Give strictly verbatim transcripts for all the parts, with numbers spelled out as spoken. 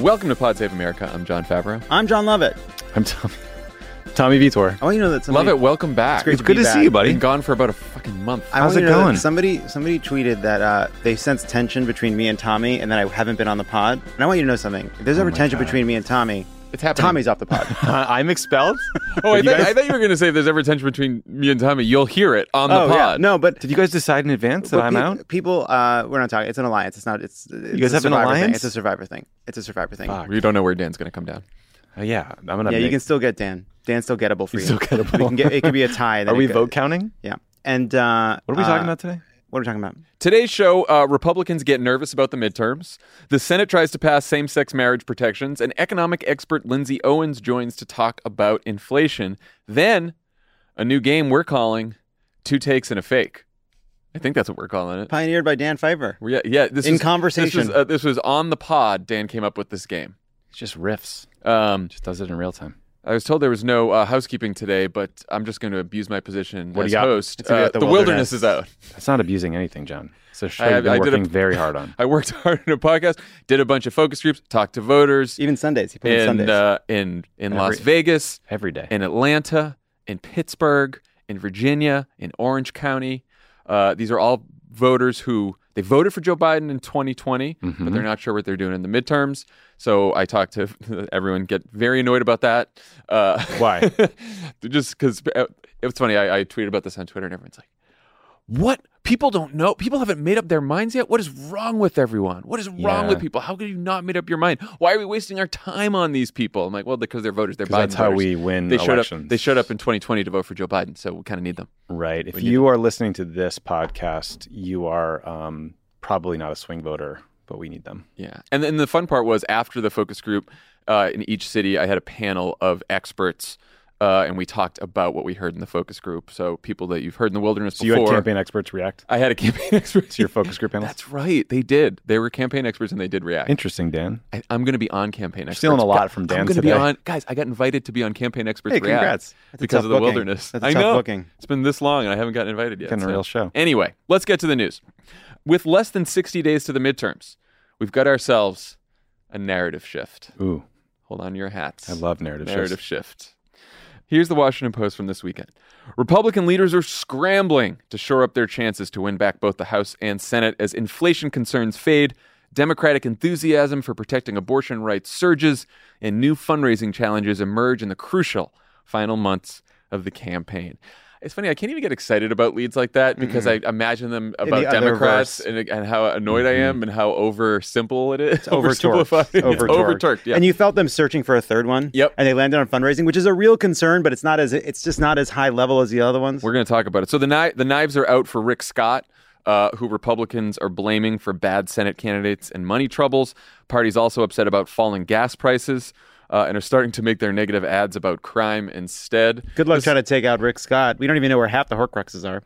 Welcome to Pod Save America. I'm John Favreau. I'm John Lovett. I'm Tom, Tommy Vitor. I want you to know that somebody... Lovett, welcome back. It's great It's to good be to back. see you, buddy. Been gone for about a fucking month. I How's want you it to know going? that Somebody, somebody tweeted that uh, they sense tension between me and Tommy, and that I haven't been on the pod. And I want you to know something. If there's ever my tension God. between me and Tommy, It's happening. Tommy's off the pod. Uh, I'm expelled? Oh, I, Did you thought, guys- I thought you were going to say if there's ever tension between me and Tommy, you'll hear it on the oh, pod. yeah. No, but... Did you guys decide in advance that but I'm pe- out? People, uh, we're not talking. It's an alliance. It's not... It's, it's guys a have an Survivor thing. alliance? It's a Survivor thing. It's a Survivor thing. Fuck. We don't know where Dan's going to come down. Uh, yeah, I'm gonna. Yeah, make, you can still get Dan. Dan's still gettable for He's you. still gettable. We can get, it could be a tie. then Are we it could- vote counting? Yeah. And... Uh, What are we uh, talking about today? What are we talking about? Today's show, uh, Republicans get nervous about the midterms. The Senate tries to pass same-sex marriage protections. And economic expert Lindsay Owens joins to talk about inflation. Then, a new game we're calling Two Takes and a Fake. I think that's what we're calling it. Pioneered by Dan Pfeiffer. Yeah, yeah. This In is, conversation. This was, uh, this was on the pod. Dan came up with this game. It's just riffs. Um, Just does it in real time. I was told there was no uh, housekeeping today, but I'm just going to abuse my position What do as you got? host. It's gonna be Uh, at the, the wilderness. Wilderness. is out. That's not abusing anything, John. It's a show I- you've been I did a- working very hard on. I worked hard in a podcast, did a bunch of focus groups, talked to voters Even Sundays. He put in in Sundays. uh, in in Every- Las Vegas, Every day. in Atlanta, in Pittsburgh, in Virginia, in Orange County. Uh, these are all voters who they voted for Joe Biden in twenty twenty, Mm-hmm. but they're not sure what they're doing in the midterms. So I talked to everyone, get very annoyed about that. Uh, Why? just because it was funny. I, I tweeted about this on Twitter, and everyone's like, "What? People don't know. People haven't made up their minds yet. What is wrong with everyone? What is wrong Yeah. with people? How could you not made up your mind? Why are we wasting our time on these people?" I'm like, "Well, because they're voters. They're Biden That's how voters. we win They showed elections. up. They showed up in twenty twenty to vote for Joe Biden, so we kind of need them." Right. If We need you are listening to this podcast, you are um, probably not a swing voter, but we need them. Yeah, and then the fun part was after the focus group uh, in each city, I had a panel of experts. Uh, and we talked about what we heard in the focus group. So people that you've heard in the wilderness So you before. had campaign experts react I had a campaign expert. to your focus group panel? That's right. They did. They were campaign experts and they did react. Interesting, Dan. I, I'm going to be on campaign experts. stealing a lot Guys, from I'm Dan gonna today. be on, guys, I got invited to be on campaign experts Hey, react congrats. That's a because tough of the booking. wilderness. That's a I tough know. booking. It's been this long and I haven't gotten invited yet. Getting a so- real show. Anyway, let's get to the news. With less than sixty days to the midterms, we've got ourselves a narrative shift. Ooh, Hold on to your hats. I love narrative, narrative shifts. shift. Here's the Washington Post from this weekend. Republican leaders are scrambling to shore up their chances to win back both the House and Senate as inflation concerns fade, Democratic enthusiasm for protecting abortion rights surges, and new fundraising challenges emerge in the crucial final months of the campaign. It's funny, I can't even get excited about leads like that because I imagine them about the other Democrats verse. and, and how annoyed I am and how over simple it is. Overtorqued. Oversimplified. It's Overtorqued. overtorqued, yeah. And you felt them searching for a third one. Yep. And they landed on fundraising, which is a real concern, but it's not as it's just not as high level as the other ones. We're going to talk about it. So the kni- the knives are out for Rick Scott, uh, who Republicans are blaming for bad Senate candidates and money troubles. Party's also upset about falling gas prices uh, and are starting to make their negative ads about crime instead. Good luck trying to take out Rick Scott. We don't even know where half the Horcruxes are.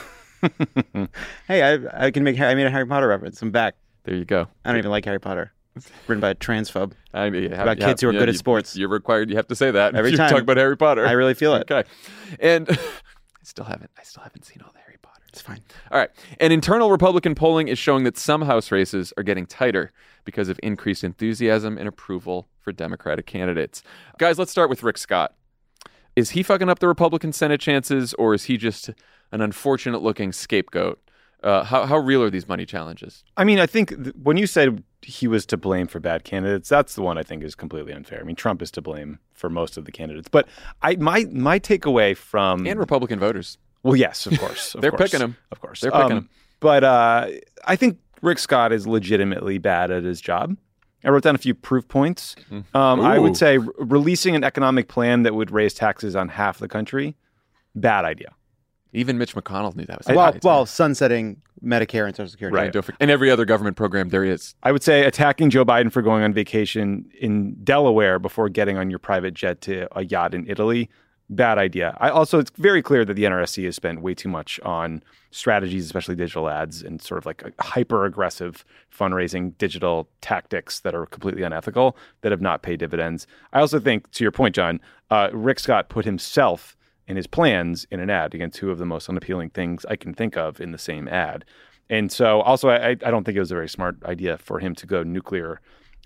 Hey, I I can make I made a Harry Potter reference. I'm back. There you go. I don't even like Harry Potter. It's written by a transphobe. I mean, you have- About you kids have- who are yeah, good at you- sports. You're required. You have to say that Every if you time. talk about Harry Potter. I really feel it. Okay, and I still haven't. I still haven't seen all the Harry Potter. It's fine. All right. And internal Republican polling is showing that some House races are getting tighter because of increased enthusiasm and approval for Democratic candidates. Guys, let's start with Rick Scott. Is he fucking up the Republican Senate chances, or is he just an unfortunate-looking scapegoat? Uh, how, how real are these money challenges? I mean, I think th- when you said he was to blame for bad candidates, that's the one I think is completely unfair. I mean, Trump is to blame for most of the candidates. But I my my takeaway from... And Republican voters. Well, yes, of course. Of They're course, picking him. Of course. They're picking Um, him. But uh, I think Rick Scott is legitimately bad at his job. I wrote down a few proof points. Um, I Ooh. would say re- releasing an economic plan that would raise taxes on half the country, bad idea. Even Mitch McConnell knew that was a Well, bad idea. well, sunsetting Medicare and Social Security. Right. Don't forget- And every other government program there is. I would say attacking Joe Biden for going on vacation in Delaware before getting on your private jet to a yacht in Italy, bad idea. I also, it's very clear that the N R S C has spent way too much on strategies, especially digital ads, and sort of like a hyper aggressive fundraising digital tactics that are completely unethical that have not paid dividends. I also think, to your point, John, uh, Rick Scott put himself and his plans in an ad. Again, two of the most unappealing things I can think of in the same ad. And so also, I, I don't think it was a very smart idea for him to go nuclear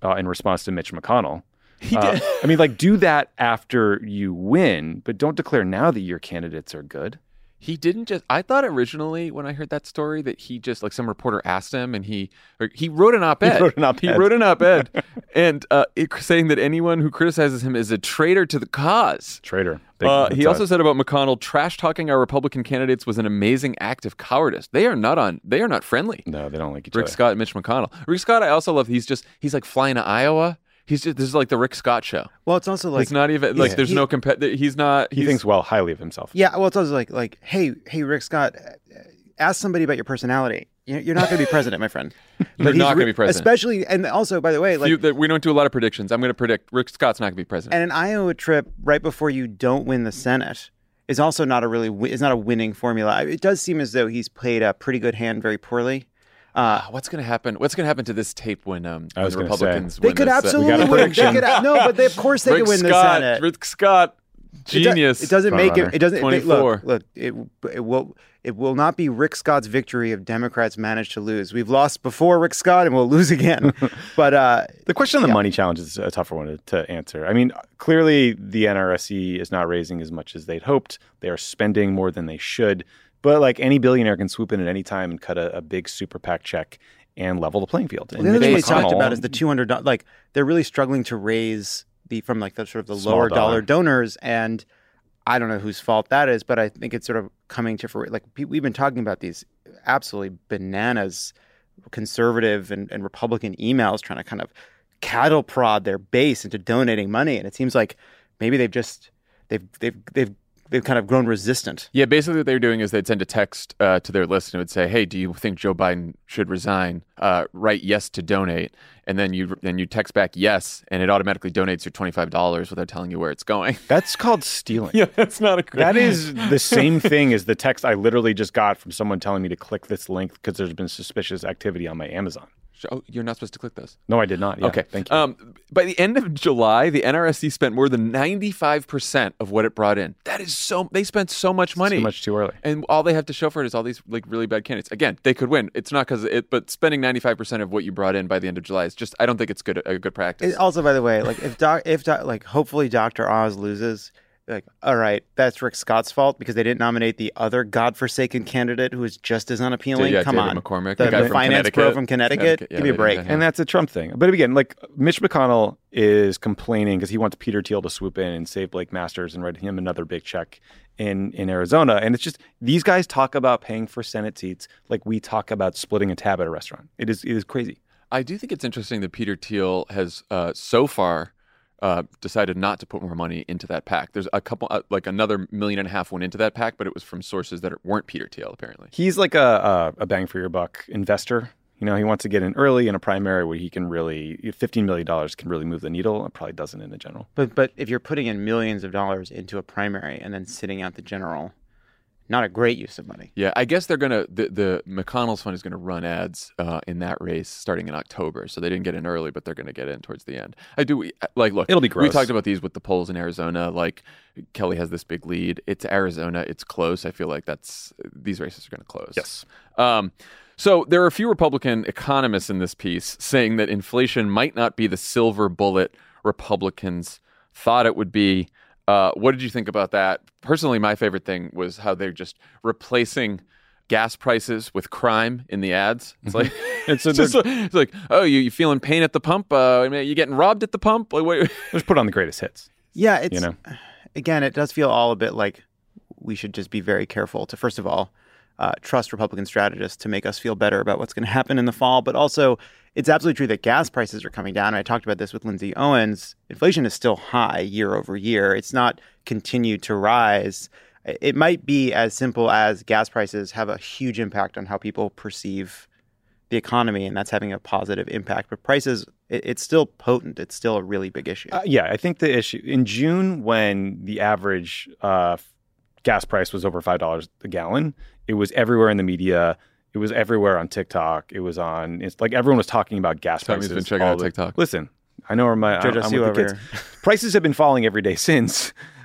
uh, in response to Mitch McConnell. He Uh, did. I mean, like, do that after you win, but don't declare now that your candidates are good. He didn't just. I thought originally when I heard that story that he just like some reporter asked him, and he or he wrote an op-ed. He wrote an op-ed. He wrote an op-ed, and uh, it, saying that anyone who criticizes him is a traitor to the cause. Traitor. Big, Uh, he that's also a- said about McConnell, trash talking our Republican candidates was an amazing act of cowardice. They are not on. They are not friendly. No, they don't like each Rick other. Scott and Mitch McConnell. Rick Scott, I also love. He's just he's like flying to Iowa. He's just this is like the Rick Scott show. Well, it's also like it's not even like he's- there's he- no compet. He's not. He he's, thinks well highly of himself. Yeah, well, it's also like, like, hey, hey, Rick Scott, uh, ask somebody about your personality. You- You're not going to be president, my friend. You're But he's not gonna re- be president. Especially, and also, by the way, like, You- that we don't do a lot of predictions. I'm going to predict Rick Scott's not going to be president. and an Iowa trip right before you don't win the Senate is also not a really wi- is not a winning formula. It does seem as though he's played a pretty good hand very poorly. Uh, Ah, what's going to happen? What's going to happen to this tape when um I when was the gonna Republicans they win could the Senate? absolutely got a win. They prediction. could, no, but they, of course they Rick could win Scott, the Senate. Rick Scott, It do- genius. It, doesn't Front make it. runner. It doesn't. It, twenty-four. look, look. It it will. It will not be Rick Scott's victory if Democrats manage to lose. We've lost before Rick Scott, and we'll lose again. But uh, The question on the Yeah. money challenge is a tougher one to, to answer. I mean, clearly the N R S C is not raising as much as they'd hoped. They are spending more than they should. But like any billionaire can swoop in at any time and cut a, a big super PAC check and level the playing field. And the other thing we Mitch talked McConnell- about is the two hundred. Like they're really struggling to raise the from like the sort of the Small lower dollar. dollar. donors, and I don't know whose fault that is, but I think it's sort of coming to fruition. Like pe- we've been talking about these absolutely bananas conservative and, and Republican emails trying to kind of cattle prod their base into donating money, and it seems like maybe they've just they've they've they've they've kind of grown resistant. Yeah, basically what they were doing is they'd send a text uh, to their list and it would say, "Hey, do you think Joe Biden should resign? Uh, write yes to donate." And then you then you text back yes, and it automatically donates your twenty-five dollars without telling you where it's going. That's called stealing. Yeah, that's not a great. That is the same thing as the text I literally just got from someone telling me to click this link because there's been suspicious activity on my Amazon. Oh, you're not supposed to click this. No, I did not. Yeah, Okay, thank you. Um, by the end of July, the N R S C spent more than ninety-five percent of what it brought in. That is so. They spent so much money. Too much too early. And all they have to show for it is all these like really bad candidates. Again, they could win. It's not because it, but spending ninety-five percent of what you brought in by the end of July is just. I don't think it's good a good practice. It, also, by the way, like if doc, if doc, like hopefully Doctor Oz loses, like all right, that's Rick Scott's fault because they didn't nominate the other godforsaken candidate who is just as unappealing. Yeah, Come David on, McCormick, the, the guy the from finance Connecticut. pro from Connecticut. Connecticut, yeah, Give me a they break. didn't And that's a Trump thing. But again, like Mitch McConnell is complaining because he wants Peter Thiel to swoop in and save Blake Masters and write him another big check in, in Arizona. And it's just these guys talk about paying for Senate seats like we talk about splitting a tab at a restaurant. It is it is crazy. I do think it's interesting that Peter Thiel has uh, so far uh, decided not to put more money into that PAC. There's a couple, uh, like another million and a half went into that PAC, but it was from sources that weren't Peter Thiel, apparently. He's like a, a, a bang for your buck investor. You know, he wants to get in early in a primary where he can really fifteen million dollars can really move the needle. It probably doesn't in the general. But but if you're putting in millions of dollars into a primary and then sitting out the general, not a great use of money. Yeah, I guess they're gonna the, the McConnell's fund is gonna run ads uh, in that race starting in October. So they didn't get in early, but they're gonna get in towards the end. I do like look. It'll be We gross. talked about these with the polls in Arizona. Like Kelly has this big lead. It's Arizona. It's close. I feel like that's these races are gonna close. Yes. Um, so there are a few Republican economists in this piece saying that inflation might not be the silver bullet Republicans thought it would be. Uh, what did you think about that? Personally, my favorite thing was how they're just replacing gas prices with crime in the ads. It's like It's, it's, a, just, it's like, oh, you you feeling pain at the pump? Uh, you getting robbed at the pump? Like, what? just put on the greatest hits. Yeah, it's You know? again, it does feel all a bit like we should just be very careful to first of all uh, trust Republican strategists to make us feel better about what's going to happen in the fall, but also it's absolutely true that gas prices are coming down. And I talked about this with Lindsay Owens. Inflation is still high year over year. It's not continued to rise. It might be as simple as gas prices have a huge impact on how people perceive the economy, and that's having a positive impact. But prices, it, it's still potent. It's still a really big issue. Uh, yeah, I think the issue in June when the average uh, gas price was over five dollars a gallon, it was everywhere in the media. It was everywhere on TikTok. It was on. It's like everyone was talking about gas Tommy's prices. been checking all out the- TikTok. Listen, I know where my Jojo I'm Sue with the over kids. Prices have been falling every day since.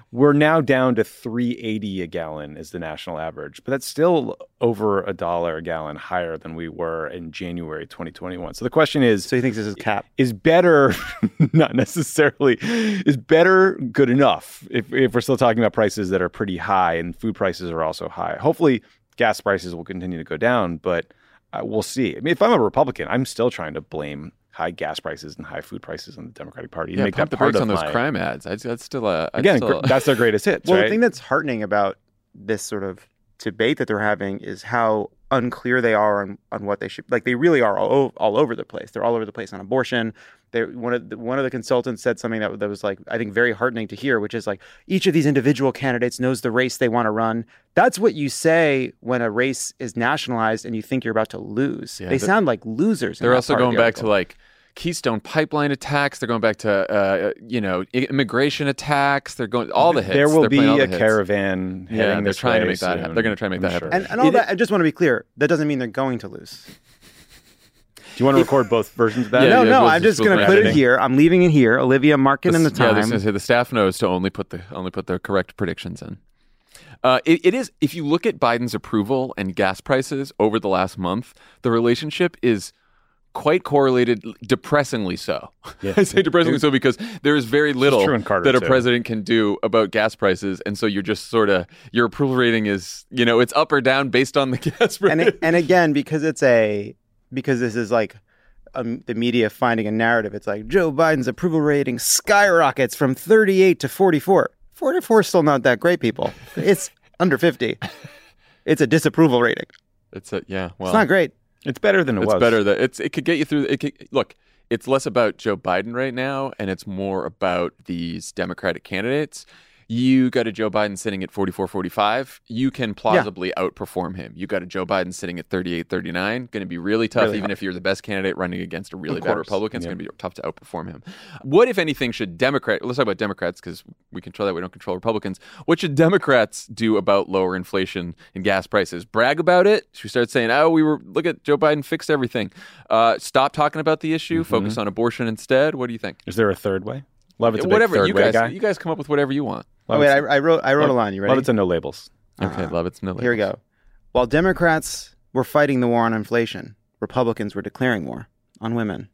We're now down to three eighty a gallon is the national average, but that's still over a dollar a gallon higher than we were in January twenty twenty-one. So the question is, So he thinks this is cap? is better, not necessarily, is better good enough if, if we're still talking about prices that are pretty high and food prices are also high? Hopefully gas prices will continue to go down, but uh, we'll see. I mean, if I'm a Republican, I'm still trying to blame high gas prices and high food prices on the Democratic Party. Yeah, make pump that the part brakes of on those my, crime ads. I'd, that's still a I'd Again, still, gr- that's their greatest hits, Well, right? the thing that's heartening about this sort of debate that they're having is how unclear they are on, on what they should. Like they really are all, o- all over the place. They're all over the place on abortion. They one of the, one of the consultants said something that, that was like I think very heartening to hear, which is like each of these individual candidates knows the race they want to run. That's what you say when a race is nationalized and you think you're about to lose. Yeah, they they're- sound like losers. in They're that also part of going the back to article. like Keystone Pipeline attacks. They're going back to uh, you know i- immigration attacks. They're going all the hits. There will They're be playing all the a hits. caravan heading Yeah, they're this trying to way make that happen. soon, They're going to try to make I'm that happen. sure. and, and all It- that. I just want to be clear. That doesn't mean they're going to lose. Do you want to record both versions of that? Yeah, no, yeah, no. we'll I'm just- just going we'll to put it editing. here. I'm leaving it here. Olivia, mark it in the Yeah, I was time. going to say the staff knows to only put the only put the correct predictions in. Uh, it, it is if you look at Biden's approval and gas prices over the last month, the relationship is quite correlated, depressingly so. Yeah. I say depressingly so because there is very little true in Carter, that a too. president can do about gas prices, and so you're just sort of your approval rating is you know it's up or down based on the gas price. and it, and again, because it's a because this is like um, the media finding a narrative. It's like Joe Biden's approval rating skyrockets from thirty-eight to forty-four. forty-four is still not that great, people. It's under fifty. It's a disapproval rating. it's a yeah. Well, It's not great. It's better than it It's was. better that it's it could get you through. It could, look, it's less about Joe Biden right now, and it's more about these Democratic candidates. You got a Joe Biden sitting at forty-four, forty-five. You can plausibly outperform him. You got a Joe Biden sitting at thirty-eight, thirty-nine. Going to be really tough, Really even hard. if you're the best candidate running against a really Of bad course. Republican. It's Yeah. going to be tough to outperform him. What, if anything, should Democrat? Let's talk about Democrats because we control that. We don't control Republicans. What should Democrats do about lower inflation and gas prices? Brag about it? Should we start saying, "Oh, we were look at Joe Biden fixed everything"? Uh, stop talking about the issue. Mm-hmm. Focus on abortion instead. What do you think? Is there a third way? Levitt's a big Whatever third you way guys, guy. you guys come up with whatever you want. Oh, wait, I, Levitt's- I wrote I wrote a line. You ready? Levitt's a no labels. Okay, love it's no. Here we go. While Democrats were fighting the war on inflation, Republicans were declaring war on women.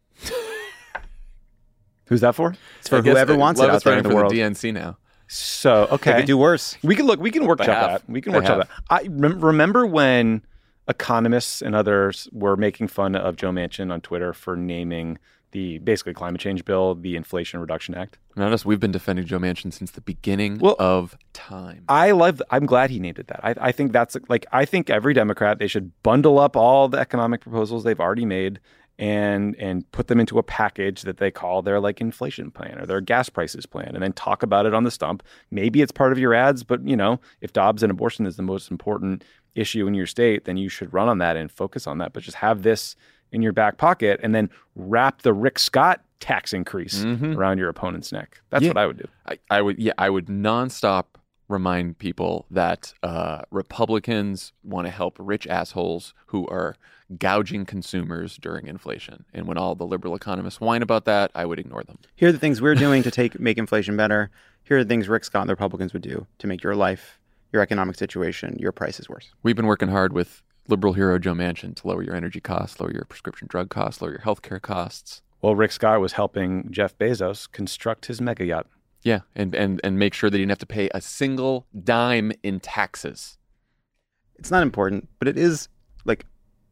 Who's that for? It's for whoever wants it out there in the for world. the D N C now. So They okay, could do worse. we can look. We can workshop have. that. We can They workshop have. that. I rem- remember when economists and others were making fun of Joe Manchin on Twitter for naming the basically climate change bill the Inflation Reduction Act. Notice we've been defending Joe Manchin since the beginning Well, of time. I love. I'm glad he named it that. I, I think that's like. I think every Democrat they should bundle up all the economic proposals they've already made and and put them into a package that they call their like inflation plan or their gas prices plan, and then talk about it on the stump. Maybe it's part of your ads, but you know, if Dobbs and abortion is the most important issue in your state, then you should run on that and focus on that. But just have this in your back pocket and then wrap the Rick Scott tax increase Mhm. around your opponent's neck. That's Yeah. what I would do. I, I would, yeah, I would nonstop remind people that uh, Republicans want to help rich assholes who are gouging consumers during inflation. And when all the liberal economists whine about that, I would ignore them. Here are the things we're doing to take make inflation better. Here are the things Rick Scott and the Republicans would do to make your life, your economic situation, your prices worse. We've been working hard with liberal hero Joe Manchin to lower your energy costs, lower your prescription drug costs, lower your healthcare costs. Well, Rick Scott was helping Jeff Bezos construct his mega yacht. Yeah, and, and, and make sure that he didn't have to pay a single dime in taxes. It's not important, but it is like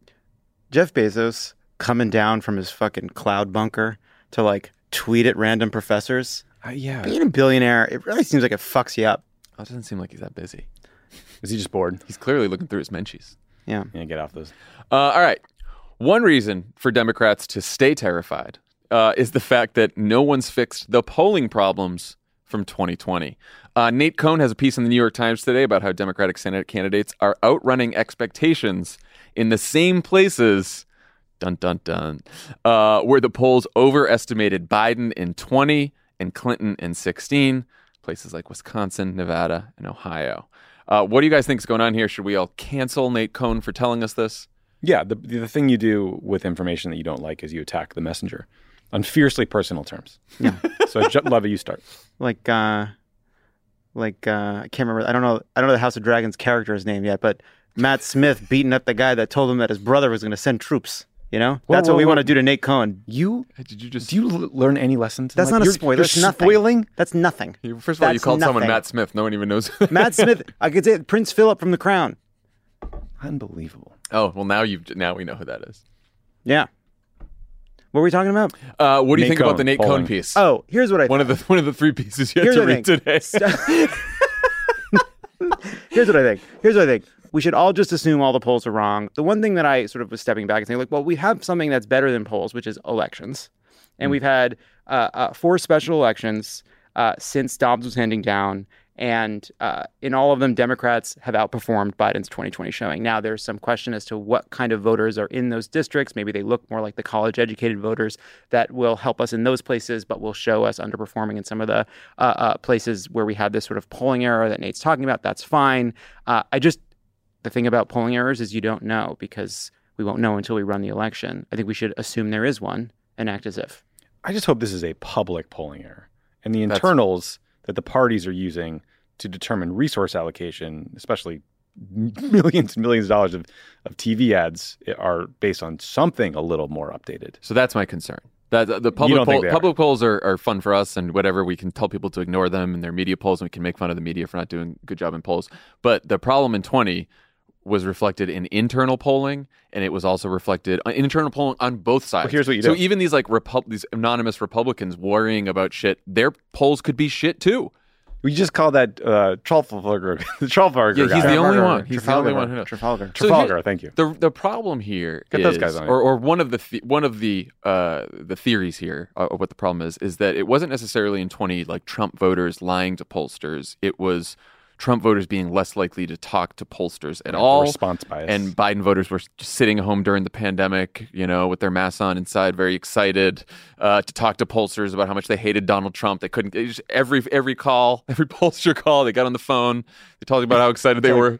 Jeff Bezos coming down from his fucking cloud bunker to like tweet at random professors. Uh, yeah. Being a billionaire, it really seems like it fucks you up. That doesn't seem like he's that busy. Is he just bored? He's clearly looking through his menchies. Yeah. Yeah, get off those. Uh, all right. One reason for Democrats to stay terrified uh, is the fact that no one's fixed the polling problems from twenty twenty. Uh, Nate Cohn has a piece in the New York Times today about how Democratic Senate candidates are outrunning expectations in the same places, dun dun dun, uh, where the polls overestimated Biden in twenty and Clinton in sixteen, places like Wisconsin, Nevada, and Ohio. Uh, what do you guys think is going on here? Should we all cancel Nate Cohn for telling us this? Yeah, the the thing you do with information that you don't like is you attack the messenger on fiercely personal terms. Yeah. So, J- Levy, you start. Like, uh, like uh, I can't remember. I don't know. I don't know the House of Dragon's character's name yet, but Matt Smith beating up the guy that told him that his brother was going to send troops. You know, Whoa, that's whoa, what we whoa. want to do to Nate Cohn. You Did you just? do you l- learn any lessons? That's Like, not a you're- spoiler. You're That's nothing. spoiling. That's nothing. You- First of all, you That's called someone nothing. Matt Smith. No one even knows. Matt Smith. I could say Prince Philip from The Crown. Unbelievable. Oh well, now you've now we know who that is. Yeah. What were we talking about? Uh, what do you Nate think about Cohn, the Nate Cohn polling. piece? Oh, here's what I. one of the one of the three pieces you had Here's to the read thing. today. Here's what I think. Here's what I think. We should all just assume all the polls are wrong. The one thing that I sort of was stepping back and saying, like, well, we have something that's better than polls, which is elections. And we've had uh, uh, four special elections uh, since Dobbs was handing down. And uh, in all of them, Democrats have outperformed Biden's twenty twenty showing. Now, there's some question as to what kind of voters are in those districts. Maybe they look more like the college-educated voters that will help us in those places, but will show us underperforming in some of the uh, uh, places where we had this sort of polling error that Nate's talking about. That's fine. Uh, I just, the thing about polling errors is you don't know because we won't know until we run the election. I think we should assume there is one and act as if. I just hope this is a public polling error. And the That's- internals that the parties are using to determine resource allocation, especially millions and millions of dollars of, of T V ads, are based on something a little more updated. So that's my concern. That the public don't think poll, they are? public polls are, are fun for us and whatever. We can tell people to ignore them and their media polls, and we can make fun of the media for not doing a good job in polls. But the problem in twenty was reflected in internal polling, and it was also reflected in internal polling on both sides. Well, here's what you so do. even these like Repu- these anonymous Republicans worrying about shit, their polls could be shit too. We just call that uh, Trafalgar. the Trafalgar Yeah, he's guy. the only Trafalgar- one. He's the only Trafalgar- one who knows. Trafalgar. So Trafalgar, here- thank you. The the problem here Get is, those guys on or, or one of the, the one of the uh, the theories here uh, of what the problem is is that it wasn't necessarily in twenty like Trump voters lying to pollsters. It was Trump voters being less likely to talk to pollsters at The all. response bias. And Biden voters were just sitting home during the pandemic, you know, with their masks on inside, very excited uh, to talk to pollsters about how much they hated Donald Trump. They couldn't they just, every every call, every pollster call, they got on the phone. They told you about how excited they were.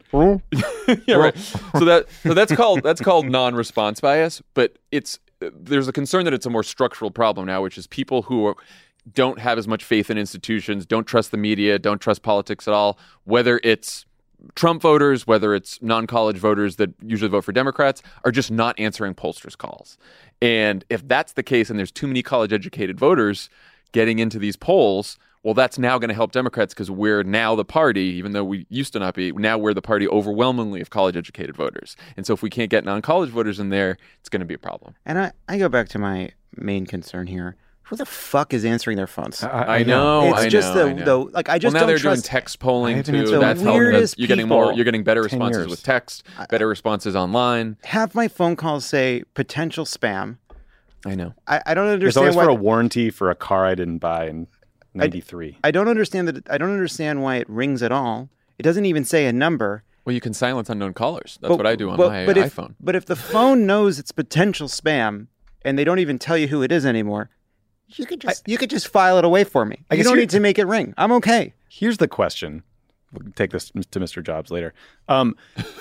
yeah, right. So that so that's called that's called non-response bias. But it's there's a concern that it's a more structural problem now, which is people who are, don't have as much faith in institutions, don't trust the media, don't trust politics at all, whether it's Trump voters, whether it's non-college voters that usually vote for Democrats, are just not answering pollsters' calls. And if that's the case and there's too many college-educated voters getting into these polls, well, that's now going to help Democrats because we're now the party, even though we used to not be, now we're the party overwhelmingly of college-educated voters. And so if we can't get non-college voters in there, it's going to be a problem. And I, I go back to my main concern here. Who the fuck is answering their phones? I know. it's I just know, the, I know. the like I just well, now don't they're trust. doing text polling I haven't too. answered That's the helping. weirdest That's, you're getting more. people. You're getting better ten responses years. with text, better responses online. Half my phone calls say potential spam. I know. I, I don't It's understand always why. for a warranty for a car I didn't buy in ninety-three. I don't understand that. I don't understand why it rings at all. It doesn't even say a number. Well, you can silence unknown callers. That's But- what I do on but- my but if, iPhone. But if the phone knows it's potential spam and they don't even tell you who it is anymore, you could just you could just file it away for me. I You guess don't you're- need to make it ring. I'm okay. Here's the question. We'll take this to Mister Jobs later. Um,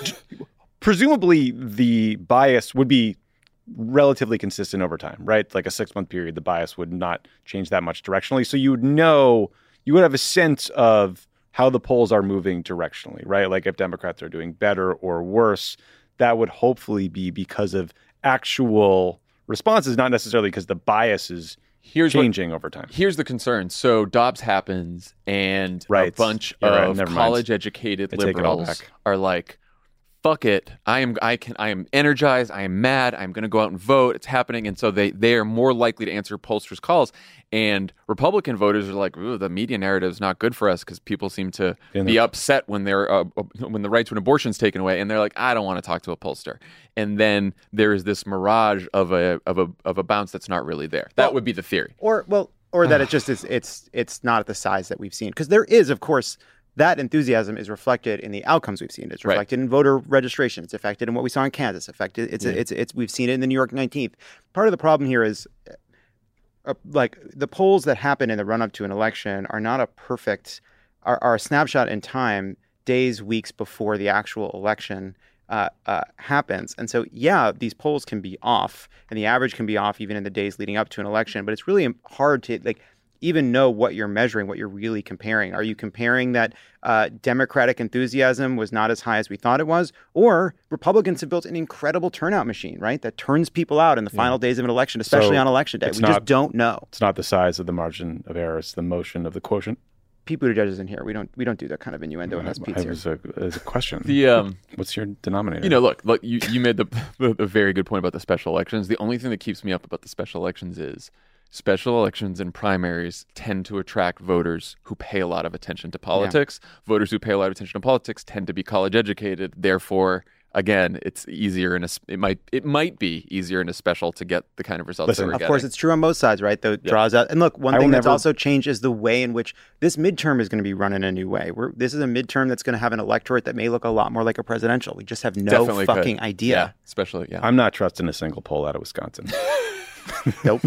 presumably, the bias would be relatively consistent over time, right? Like a six-month period, the bias would not change that much directionally. So you would know, you would have a sense of how the polls are moving directionally, right? Like if Democrats are doing better or worse, that would hopefully be because of actual responses, not necessarily because the bias is Here's what, changing over time. here's the concern. So Dobbs happens, and a Right. bunch You're right. of Never mind. college-educated I take it all liberals back. are like, "Fuck it! I am. I can. I am energized. I am mad. I'm going to go out and vote. It's happening." And so they they are more likely to answer pollsters' calls. And Republican voters are like, "Ooh, the media narrative is not good for us because people seem to And be the- upset when they're uh, when the right to an abortion is taken away." And they're like, "I don't want to talk to a pollster." And then there is this mirage of a of a of a bounce that's not really there. That Well- would be the theory. Or well, or that it just is. It's it's not at the size that we've seen because there is, of course. That enthusiasm is reflected in the outcomes we've seen. It's Right. reflected in voter registration. It's affected in what we saw in Kansas. Affected. It's Yeah. it's it's we've seen it in the New York nineteenth. Part of the problem here is, uh, like the polls that happen in the run up to an election are not a perfect, are, are a snapshot in time, days, weeks before the actual election uh, uh, happens. And so, yeah, these polls can be off, and the average can be off even in the days leading up to an election. But it's really hard to like. even know what you're measuring, what you're really comparing. Are you comparing that uh, Democratic enthusiasm was not as high as we thought it was? Or Republicans have built an incredible turnout machine, right? That turns people out in the final yeah. days of an election, especially so on election day. We not, just don't know. It's not the size of the margin of error, it's the motion of the quotient. Pete Buttigieg isn't here. We don't we don't do that kind of innuendo unless Pete's here. It was a, it was a question. The um, What's your denominator? You know, look, look. You, you made the, the the very good point about the special elections. The only thing that keeps me up about the special elections is special elections and primaries tend to attract voters who pay a lot of attention to politics. Yeah. Voters who pay a lot of attention to politics tend to be college educated. Therefore, again, it's easier and it might it might be easier in a special to get the kind of results Listen, that we're of getting. Of course, it's true on both sides, right? The yeah. draws out. And look, one I thing that's never... also changed is the way in which this midterm is going to be run in a new way. We're, this is a midterm that's going to have an electorate that may look a lot more like a presidential. We just have no Definitely fucking could. idea. Yeah, especially, yeah. I'm not trusting a single poll out of Wisconsin. Nope.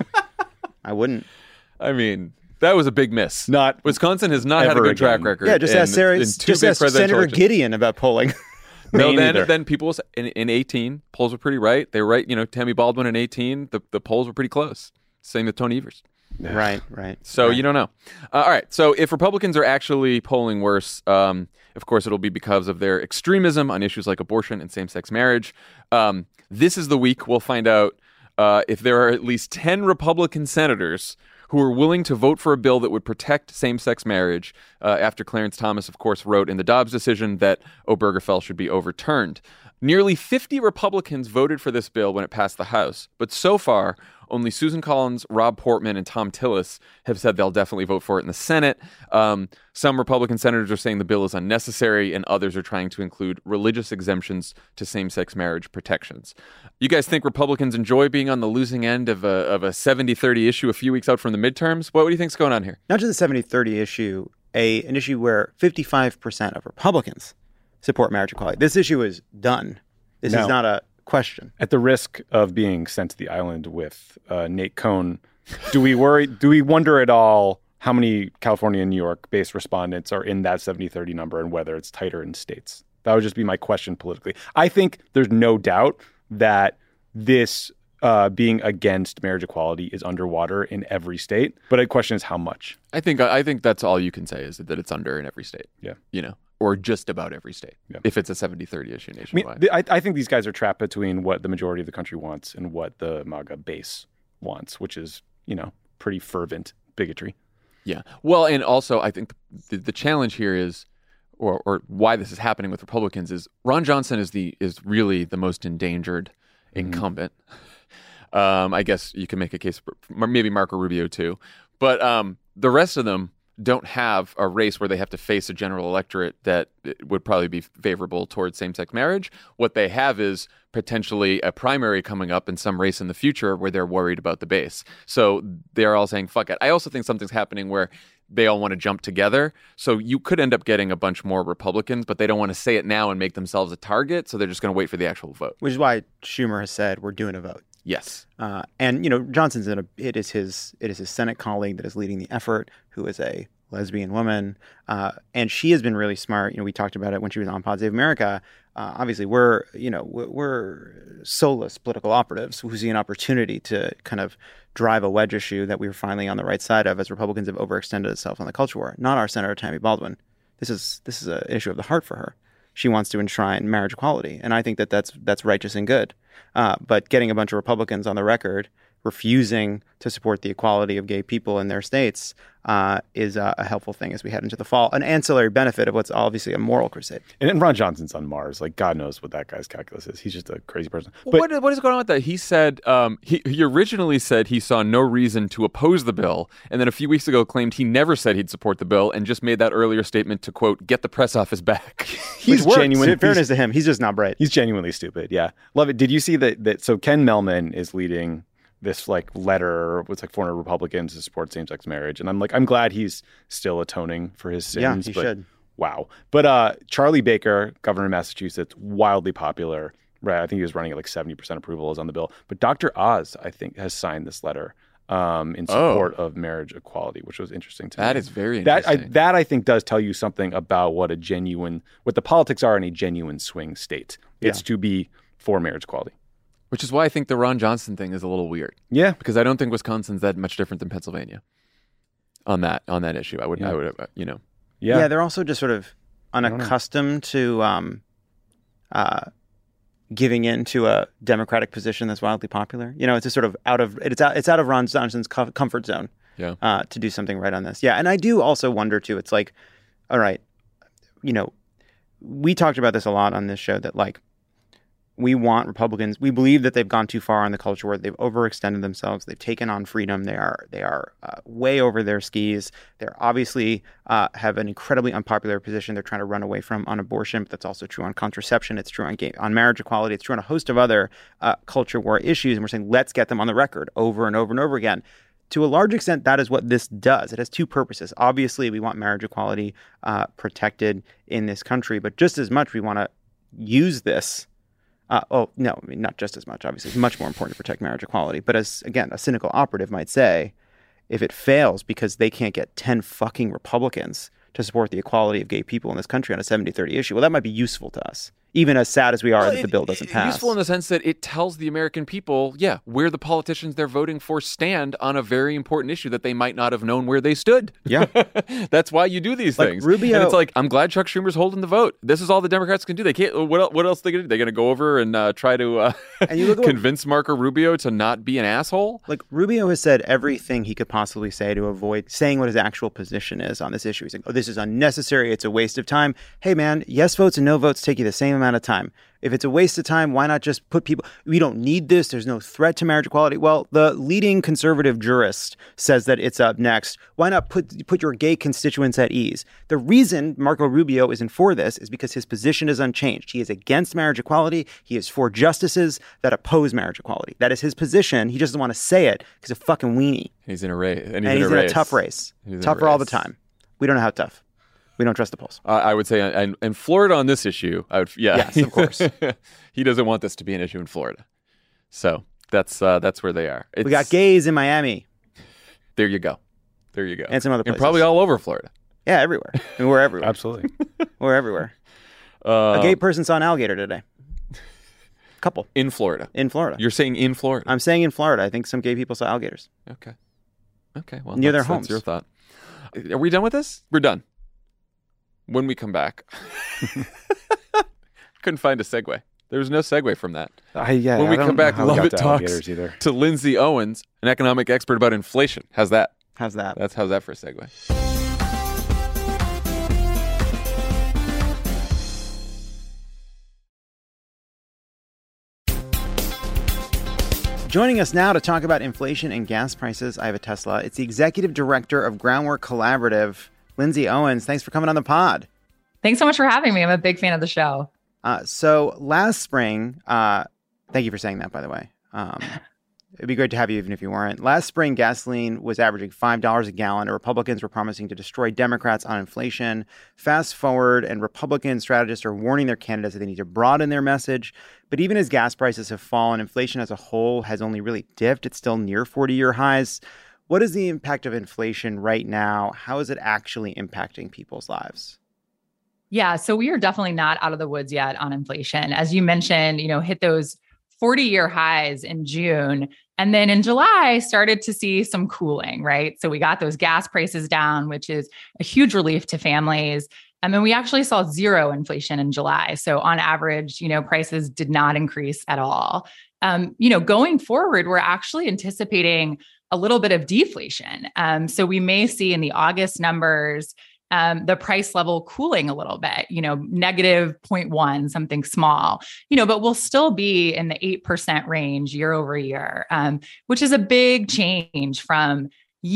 I wouldn't. I mean, that was a big miss. Not Wisconsin has not had a good again. track record. Yeah, just in, ask, Sarah, just ask Senator elections. Gideon about polling. No, then either. then people in, in eighteen polls were pretty right. They were right. You know, Tammy Baldwin in eighteen, the, the polls were pretty close. Same with Tony Evers. Right, right. So right. you don't know. Uh, all right. So if Republicans are actually polling worse, um, of course it'll be because of their extremism on issues like abortion and same-sex marriage. Um, this is the week we'll find out uh, if there are at least ten Republican senators who are willing to vote for a bill that would protect same-sex marriage uh, after Clarence Thomas, of course, wrote in the Dobbs decision that Obergefell should be overturned. Nearly fifty Republicans voted for this bill when it passed the House, but so far, only Susan Collins, Rob Portman, and Tom Tillis have said they'll definitely vote for it in the Senate. Um, some Republican senators are saying the bill is unnecessary, and others are trying to include religious exemptions to same-sex marriage protections. You guys think Republicans enjoy being on the losing end of a, of a seventy thirty issue a few weeks out from the midterms? What, what do you think's going on here? Not just the seventy thirty issue, a an issue where fifty-five percent of Republicans support marriage equality. This issue is done. This now, is not a question. At the risk of being sent to the island with uh, Nate Cohn, do we worry? Do we wonder at all how many California and New York-based respondents are in that seventy thirty number and whether it's tighter in states? That would just be my question politically. I think there's no doubt that this uh, being against marriage equality is underwater in every state. But the question is how much? I think I think that's all you can say is that it's under in every state. Yeah. You know, or just about every state. Yeah. If it's a seventy thirty issue nationwide. I, mean, I, I think these guys are trapped between what the majority of the country wants and what the MAGA base wants, which is, you know, pretty fervent bigotry. Yeah. Well, and also I think the, the challenge here is, or or why this is happening with Republicans is Ron Johnson is the is really the most endangered incumbent. Mm-hmm. Um, I guess you can make a case for maybe Marco Rubio too, but um, the rest of them don't have a race where they have to face a general electorate that would probably be favorable towards same-sex marriage. What they have is potentially a primary coming up in some race in the future where they're worried about the base. So they're all saying, fuck it. I also think something's happening where they all want to jump together. So you could end up getting a bunch more Republicans, but they don't want to say it now and make themselves a target. So they're just going to wait for the actual vote. Which is why Schumer has said we're doing a vote. Yes. Uh, and, you know, Johnson's in a, it is his, it is his Senate colleague that is leading the effort, who is a lesbian woman. Uh, and she has been really smart. You know, we talked about it when she was on Pod Save America. Uh, obviously, we're, you know, we're, we're soulless political operatives who see an opportunity to kind of drive a wedge issue that we were finally on the right side of as Republicans have overextended itself on the culture war. Not our Senator Tammy Baldwin. This is this is an issue of the heart for her. She wants to enshrine marriage equality, and I think that that's that's righteous and good. Uh, but getting a bunch of Republicans on the record refusing to support the equality of gay people in their states uh, is uh, a helpful thing as we head into the fall. An ancillary benefit of what's obviously a moral crusade. And, and Ron Johnson's on Mars. Like, God knows what that guy's calculus is. He's just a crazy person. Well, but, what, what is going on with that? He said, um, he, he originally said he saw no reason to oppose the bill, and then a few weeks ago claimed he never said he'd support the bill, and just made that earlier statement to, quote, get the press off his back. He's genuine. In fairness to him, he's just not bright. He's genuinely stupid, yeah. Love it. Did you see that? that so Ken Mellman is leading this like letter with like four hundred Republicans to support same-sex marriage. And I'm like, I'm glad he's still atoning for his sins. Yeah, he but, should. Wow. But uh, Charlie Baker, governor of Massachusetts, wildly popular. Right. I think he was running at like seventy percent approval is on the bill. But Doctor Oz, I think, has signed this letter um, in support oh. of marriage equality, which was interesting to that me. That is very interesting. That I, that I think does tell you something about what a genuine, what the politics are in a genuine swing state. It's yeah. to be for marriage equality. Which is why I think the Ron Johnson thing is a little weird. Yeah. Because I don't think Wisconsin's that much different than Pennsylvania. on that on that issue. I would, Yeah. I would, uh, you know, Yeah. Yeah, they're also just sort of don't know. unaccustomed to um, uh, giving in to a democratic position that's wildly popular. You know, it's just sort of out of it's out it's out of Ron Johnson's co- comfort zone. Yeah. Uh, to do something right on this. Yeah, and I do also wonder too. It's like, all right, you know, we talked about this a lot on this show that like we want Republicans. We believe that they've gone too far on the culture war. They've overextended themselves. They've taken on freedom. They are they are uh, way over their skis. They're obviously uh, have an incredibly unpopular position. They're trying to run away from on abortion. But that's also true on contraception. It's true on gay, on marriage equality. It's true on a host of other uh, culture war issues. And we're saying let's get them on the record over and over and over again. To a large extent, that is what this does. It has two purposes. Obviously, we want marriage equality uh, protected in this country, but just as much we want to use this. Uh, oh, no, I mean, not just as much. Obviously, it's much more important to protect marriage equality. But as, again, a cynical operative might say, if it fails because they can't get ten fucking Republicans to support the equality of gay people in this country on a seventy thirty issue, well, that might be useful to us, even as sad as we are Well, that it- the bill doesn't it- pass. Useful in the sense that it tells the American people, yeah, where the politicians they're voting for stand on a very important issue that they might not have known where they stood. Yeah. That's why you do these Like things. Rubio- And it's like, I'm glad Chuck Schumer's holding the vote. This is all the Democrats can do. They can't. What, el- what else are they going to do? They're going to go over and uh, try to uh, And you look at what- convince Marco Rubio to not be an asshole? Like, Rubio has said everything he could possibly say to avoid saying what his actual position is on this issue. He's like, oh, this is unnecessary. It's a waste of time. Hey, man, yes votes and no votes take you the same amount of time. If it's a waste of time, why not just put people... We don't need this. There's no threat to marriage equality. Well, the leading conservative jurist says that it's up next. Why not put put your gay constituents at ease? The reason Marco Rubio isn't for this is because his position is unchanged. He is against marriage equality. He is for justices that oppose marriage equality. That is his position. He just doesn't want to say it because he's a fucking weenie. He's in a race. And he's, And in, he's a, in race. a tough race. He's in a Tougher all the race. time. We don't know how tough. We don't trust the polls. Uh, I would say, and, and Florida on this issue, I would, yeah, Yes, of course. he doesn't want this to be an issue in Florida, so that's uh, that's where they are. It's, We got gays in Miami There you go, there you go, and some other and places. probably all over Florida. Yeah, everywhere. I mean, we're everywhere. Absolutely. We're everywhere. Uh, A gay person saw an alligator today. Couple in Florida. in Florida. You're saying in Florida? I'm saying in Florida. I think some gay people saw alligators. okay, okay. Well, Near their that's, homes. That's your thought. Are we done with this? We're done. When we come back, couldn't find a segue. There was no segue from that. I, yeah, When I we don't come know back, how we Love got It to talks alligators either. to Lindsay Owens, an economic expert about inflation. How's that? How's that? That's how's that for a segue? Joining us now to talk about inflation and gas prices, I have a Tesla. It's the executive director of Groundwork Collaborative, Lindsay Owens. Thanks for coming on the pod. Thanks so much for having me. I'm a big fan of the show. Uh, so last spring, uh, thank you for saying that, by the way. Um, it'd be great to have you even if you weren't. Last spring, gasoline was averaging five dollars a gallon, and Republicans were promising to destroy Democrats on inflation. Fast forward, and Republican strategists are warning their candidates that they need to broaden their message. But even as gas prices have fallen, inflation as a whole has only really dipped. It's still near forty-year highs. What is the impact of inflation right now? How is it actually impacting people's lives? Yeah, so we are definitely not out of the woods yet on inflation. As you mentioned, you know, hit those forty-year highs in June. And then in July, started to see some cooling, right? So we got those gas prices down, which is a huge relief to families. And then we actually saw zero inflation in July. So on average, you know, prices did not increase at all. Um, you know, going forward, we're actually anticipating a little bit of deflation. Um, so we may see in the August numbers, um, the price level cooling a little bit, you know, negative zero point one, something small, you know, but we'll still be in the eight percent range year over year, um, which is a big change from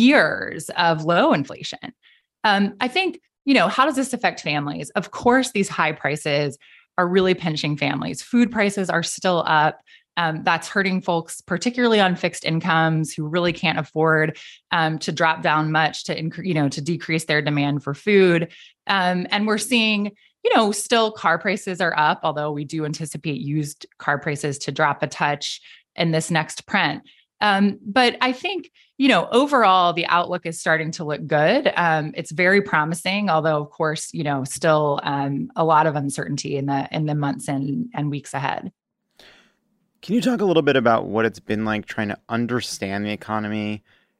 years of low inflation. Um, I think, you know, how does this affect families? Of course, these high prices are really pinching families. Food prices are still up. Um, that's hurting folks, particularly on fixed incomes who really can't afford um, to drop down much to, inc- you know, to decrease their demand for food. Um, and we're seeing, you know, still car prices are up, although we do anticipate used car prices to drop a touch in this next print. Um, but I think, you know, overall, the outlook is starting to look good. Um, it's very promising, although, of course, you know, still um, a lot of uncertainty in the in the months and, and weeks ahead. Can you talk a little bit about what it's been like trying to understand the economy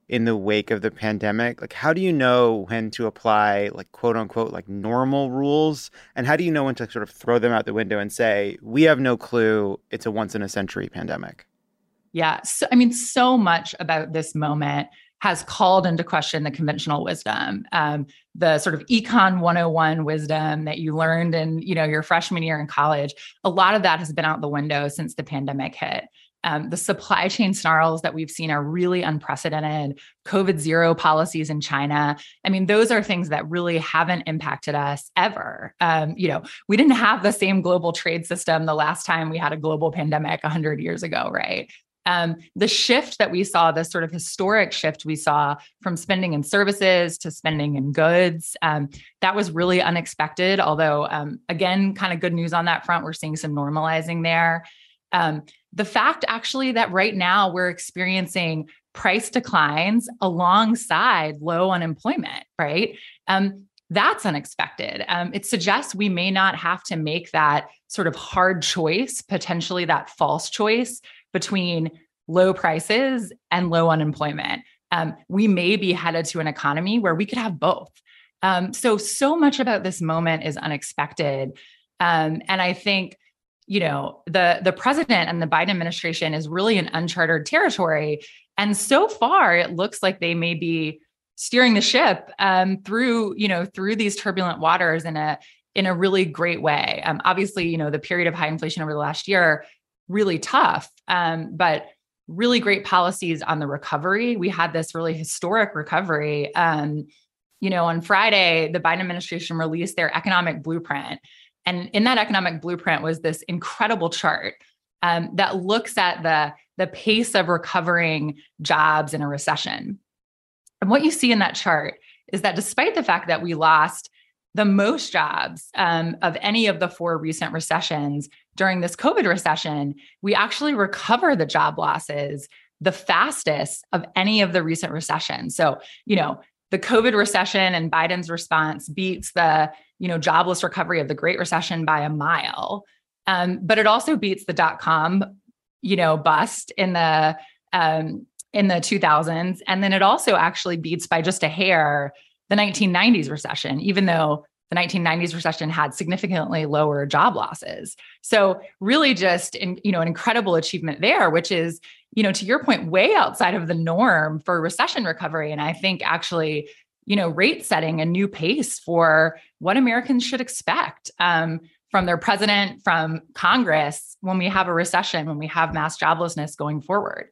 in the wake of the pandemic? Like, how do you know when to apply, like, quote unquote, like normal rules? And how do you know when to sort of throw them out the window and say, we have no clue, it's a once in a century pandemic? Yeah. So, I mean, so much about this moment has called into question the conventional wisdom, um, the sort of econ one oh one wisdom that you learned in, you know, your freshman year in college. A lot of that has been out the window since the pandemic hit. Um, the supply chain snarls that we've seen are really unprecedented. COVID zero policies in China. I mean, those are things that really haven't impacted us ever. Um, you know, we didn't have the same global trade system the last time we had a global pandemic one hundred years ago, right? Um, the shift that we saw, the sort of historic shift we saw from spending in services to spending in goods, um, that was really unexpected. Although, um, again, kind of good news on that front, we're seeing some normalizing there. Um, the fact actually that right now we're experiencing price declines alongside low unemployment, right? Um, that's unexpected. Um, it suggests we may not have to make that sort of hard choice, potentially that false choice between low prices and low unemployment. Um, we may be headed to an economy where we could have both. Um, so, so much about this moment is unexpected. Um, and I think, you know, the, the president and the Biden administration is really in uncharted territory. And so far, it looks like they may be steering the ship um, through, you know, through these turbulent waters in a, in a really great way. Um, obviously, you know, the period of high inflation over the last year, really tough, um, but really great policies on the recovery. We had this really historic recovery. Um, you know, on Friday, the Biden administration released their economic blueprint. And in that economic blueprint was this incredible chart um, that looks at the, the pace of recovering jobs in a recession. And what you see in that chart is that despite the fact that we lost the most jobs um, of any of the four recent recessions during this COVID recession, we actually recover the job losses the fastest of any of the recent recessions. So, you know, the COVID recession and Biden's response beats the, you know, jobless recovery of the Great Recession by a mile. Um, but it also beats the dot-com, you know, bust in the um, in the two thousands. And then it also actually beats by just a hair the nineteen nineties recession, even though the nineteen nineties recession had significantly lower job losses. So really just, in, you know, an incredible achievement there, which is, you know, to your point, way outside of the norm for recession recovery. And I think actually, you know, rate setting a new pace for what Americans should expect um, from their president, from Congress, when we have a recession, when we have mass joblessness going forward.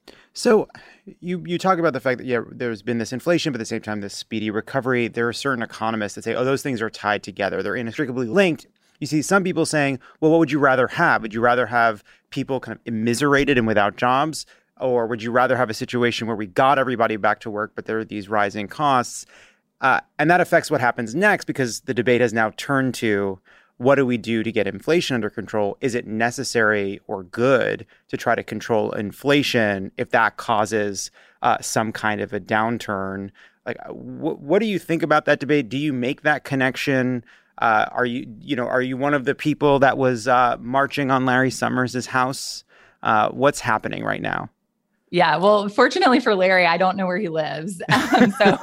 So you you talk about the fact that, yeah, there's been this inflation, but at the same time, this speedy recovery. There are certain economists that say, oh, those things are tied together. They're inextricably linked. You see some people saying, well, what would you rather have? Would you rather have people kind of immiserated and without jobs? Or would you rather have a situation where we got everybody back to work, but there are these rising costs? Uh, and that affects what happens next, because the debate has now turned to, what do we do to get inflation under control? Is it necessary or good to try to control inflation if that causes uh, some kind of a downturn? Like, wh- what do you think about that debate? Do you make that connection? Uh, are you, you know, are you one of the people that was uh, marching on Larry Summers' house? Uh, what's happening right now? Yeah, well, fortunately for Larry, I don't know where he lives, um, so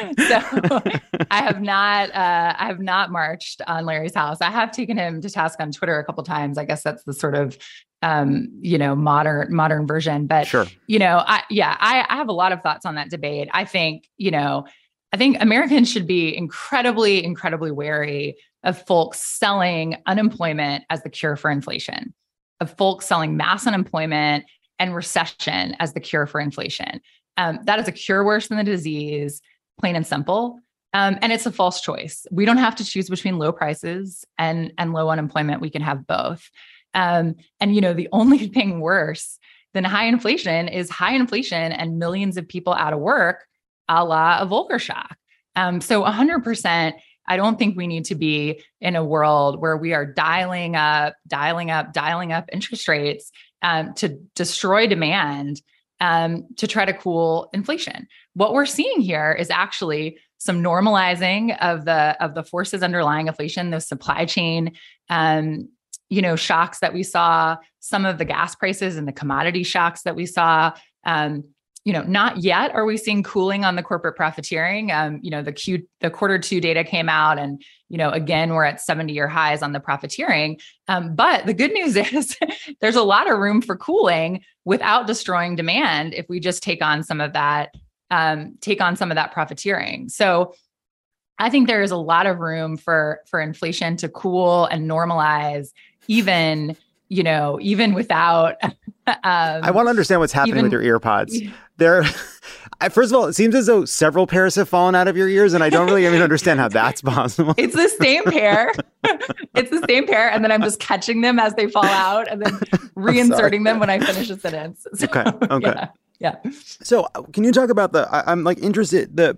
so I have not uh, I have not marched on Larry's house. I have taken him to task on Twitter a couple of times. I guess that's the sort of um, you know modern modern version. But sure, you know, I, yeah, I, I have a lot of thoughts on that debate. I think you know, I think Americans should be incredibly incredibly wary of folks selling unemployment as the cure for inflation, of folks selling mass unemployment and recession as the cure for inflation. Um, that is a cure worse than the disease, plain and simple. Um, and it's a false choice. We don't have to choose between low prices and, and low unemployment. We can have both. Um, and, you know, the only thing worse than high inflation is high inflation and millions of people out of work, a la a Volcker shock. Um, so one hundred percent, I don't think we need to be in a world where we are dialing up, dialing up, dialing up interest rates Um, to destroy demand, um, to try to cool inflation. What we're seeing here is actually some normalizing of the of the forces underlying inflation, those supply chain, um, you know, shocks that we saw, some of the gas prices and the commodity shocks that we saw. Um, you know, not yet are we seeing cooling on the corporate profiteering. Um, you know, the Q, the quarter two data came out, and you know, again, we're at seventy-year highs on the profiteering. Um, but the good news is there's a lot of room for cooling without destroying demand if we just take on some of that, um, take on some of that profiteering. So I think there is a lot of room for for inflation to cool and normalize, even you know, even without. um, I want to understand what's happening even, with your ear pods. There, first of all, it seems as though several pairs have fallen out of your ears, and I don't really even understand how that's possible. It's the same pair. It's the same pair, and then I'm just catching them as they fall out, and then reinserting them when I finish a sentence. So, okay. Okay. Yeah. yeah. So, can you talk about the? I, I'm like interested the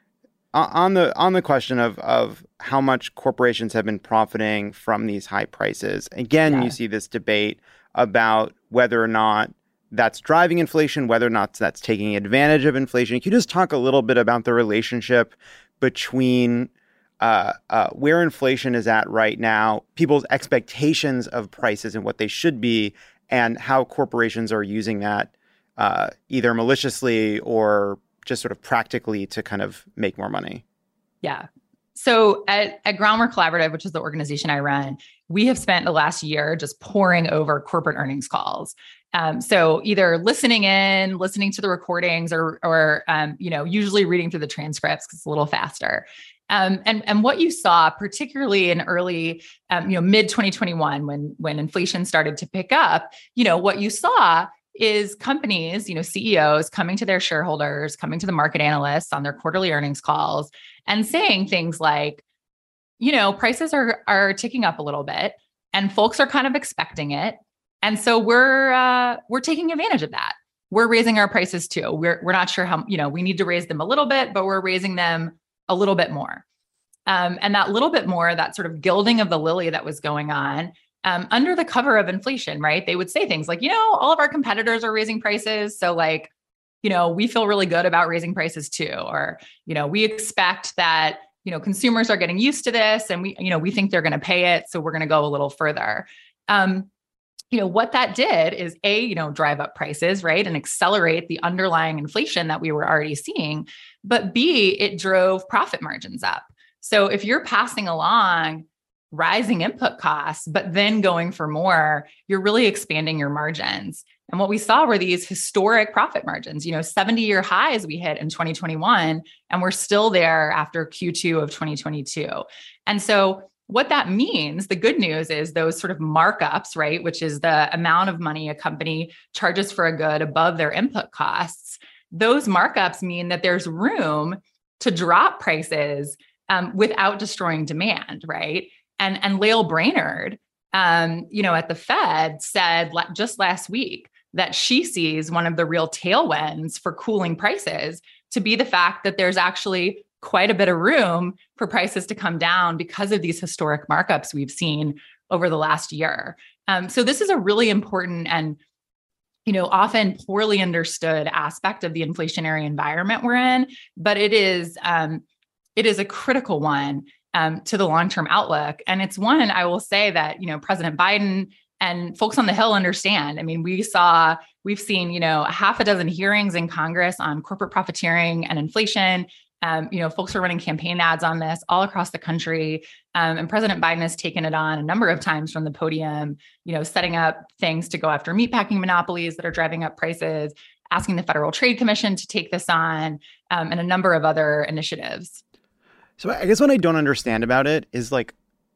on the on the question of of how much corporations have been profiting from these high prices. Again, yeah. you see this debate about whether or not that's driving inflation, whether or not that's taking advantage of inflation. Can you just talk a little bit about the relationship between uh, uh, where inflation is at right now, people's expectations of prices and what they should be, and how corporations are using that uh, either maliciously or just sort of practically to kind of make more money? Yeah. So at, at Groundwork Collaborative, which is the organization I run, we have spent the last year just poring over corporate earnings calls. Um, so either listening in, listening to the recordings, or, or um, you know, usually reading through the transcripts because it's a little faster. Um, and, and what you saw, particularly in early, um, you know, mid twenty twenty-one, when, when inflation started to pick up, you know, what you saw is companies, you know, C E Os coming to their shareholders, coming to the market analysts on their quarterly earnings calls and saying things like, you know, prices are are ticking up a little bit and folks are kind of expecting it. And so we're uh, we're taking advantage of that. We're raising our prices too. We're we're not sure how, you know, we need to raise them a little bit, but we're raising them a little bit more. Um, and that little bit more, that sort of gilding of the lily that was going on, Um, under the cover of inflation, right? They would say things like, you know, all of our competitors are raising prices. So like, you know, we feel really good about raising prices too. Or, you know, we expect that, you know, consumers are getting used to this and we, you know, we think they're going to pay it. So we're going to go a little further. Um, you know, what that did is A, you know, drive up prices, right? And accelerate the underlying inflation that we were already seeing. But B, it drove profit margins up. So if you're passing along rising input costs, but then going for more, you're really expanding your margins. And what we saw were these historic profit margins, you know, seventy-year highs we hit in twenty twenty-one, and we're still there after Q two of twenty twenty-two. And so what that means, the good news is those sort of markups, right, which is the amount of money a company charges for a good above their input costs, those markups mean that there's room to drop prices um, without destroying demand, right? And, and Lael Brainerd, um, you know, at the Fed said la- just last week that she sees one of the real tailwinds for cooling prices to be the fact that there's actually quite a bit of room for prices to come down because of these historic markups we've seen over the last year. Um, so this is a really important and, you know, often poorly understood aspect of the inflationary environment we're in, but it is um, it is a critical one um, to the long-term outlook. And it's one I will say that, you know, President Biden and folks on the Hill understand. I mean, we saw, we've seen, you know, a half a dozen hearings in Congress on corporate profiteering and inflation. Um, you know, folks are running campaign ads on this all across the country. Um, and President Biden has taken it on a number of times from the podium, you know, setting up things to go after meatpacking monopolies that are driving up prices, asking the Federal Trade Commission to take this on, um, and a number of other initiatives. So I guess what I don't understand about it is like,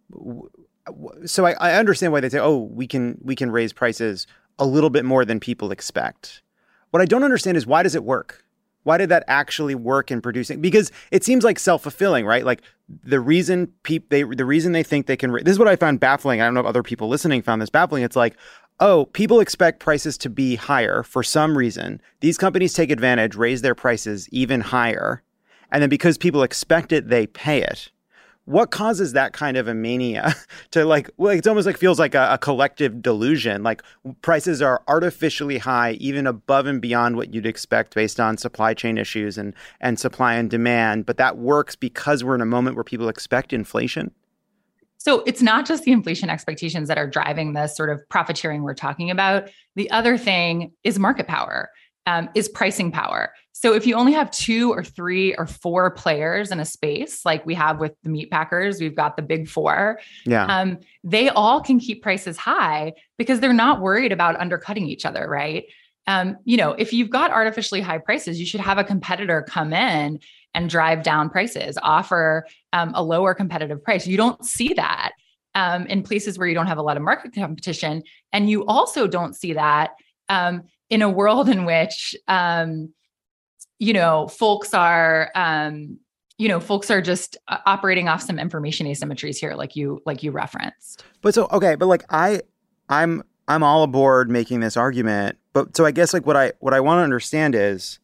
so I, I understand why they say, oh, we can we can raise prices a little bit more than people expect. What I don't understand is, why does it work? Why did that actually work in producing? Because it seems like self-fulfilling, right? Like the reason people, they, the reason they think they can, this is what I found baffling. I don't know if other people listening found this baffling. It's like, oh, people expect prices to be higher for some reason. These companies take advantage, raise their prices even higher. And then because people expect it, they pay it. What causes that kind of a mania to like, well, it's almost like feels like a, a collective delusion. Like prices are artificially high, even above and beyond what you'd expect based on supply chain issues and, and supply and demand. But that works because we're in a moment where people expect inflation. So it's not just the inflation expectations that are driving the sort of profiteering we're talking about. The other thing is market power. um, is pricing power. So if you only have two or three or four players in a space, like we have with the meat packers, we've got the big four, Yeah. um, they all can keep prices high because they're not worried about undercutting each other, right? Um, you know, if you've got artificially high prices, you should have a competitor come in and drive down prices, offer um, a lower competitive price. You don't see that um, in places where you don't have a lot of market competition. And you also don't see that um, in a world in which, um, you know, folks are, um, you know, folks are just uh, operating off some information asymmetries here, like you, like you referenced. But so, okay, but like I, I'm, I'm all aboard making this argument. But so I guess like what I, what I want to understand is,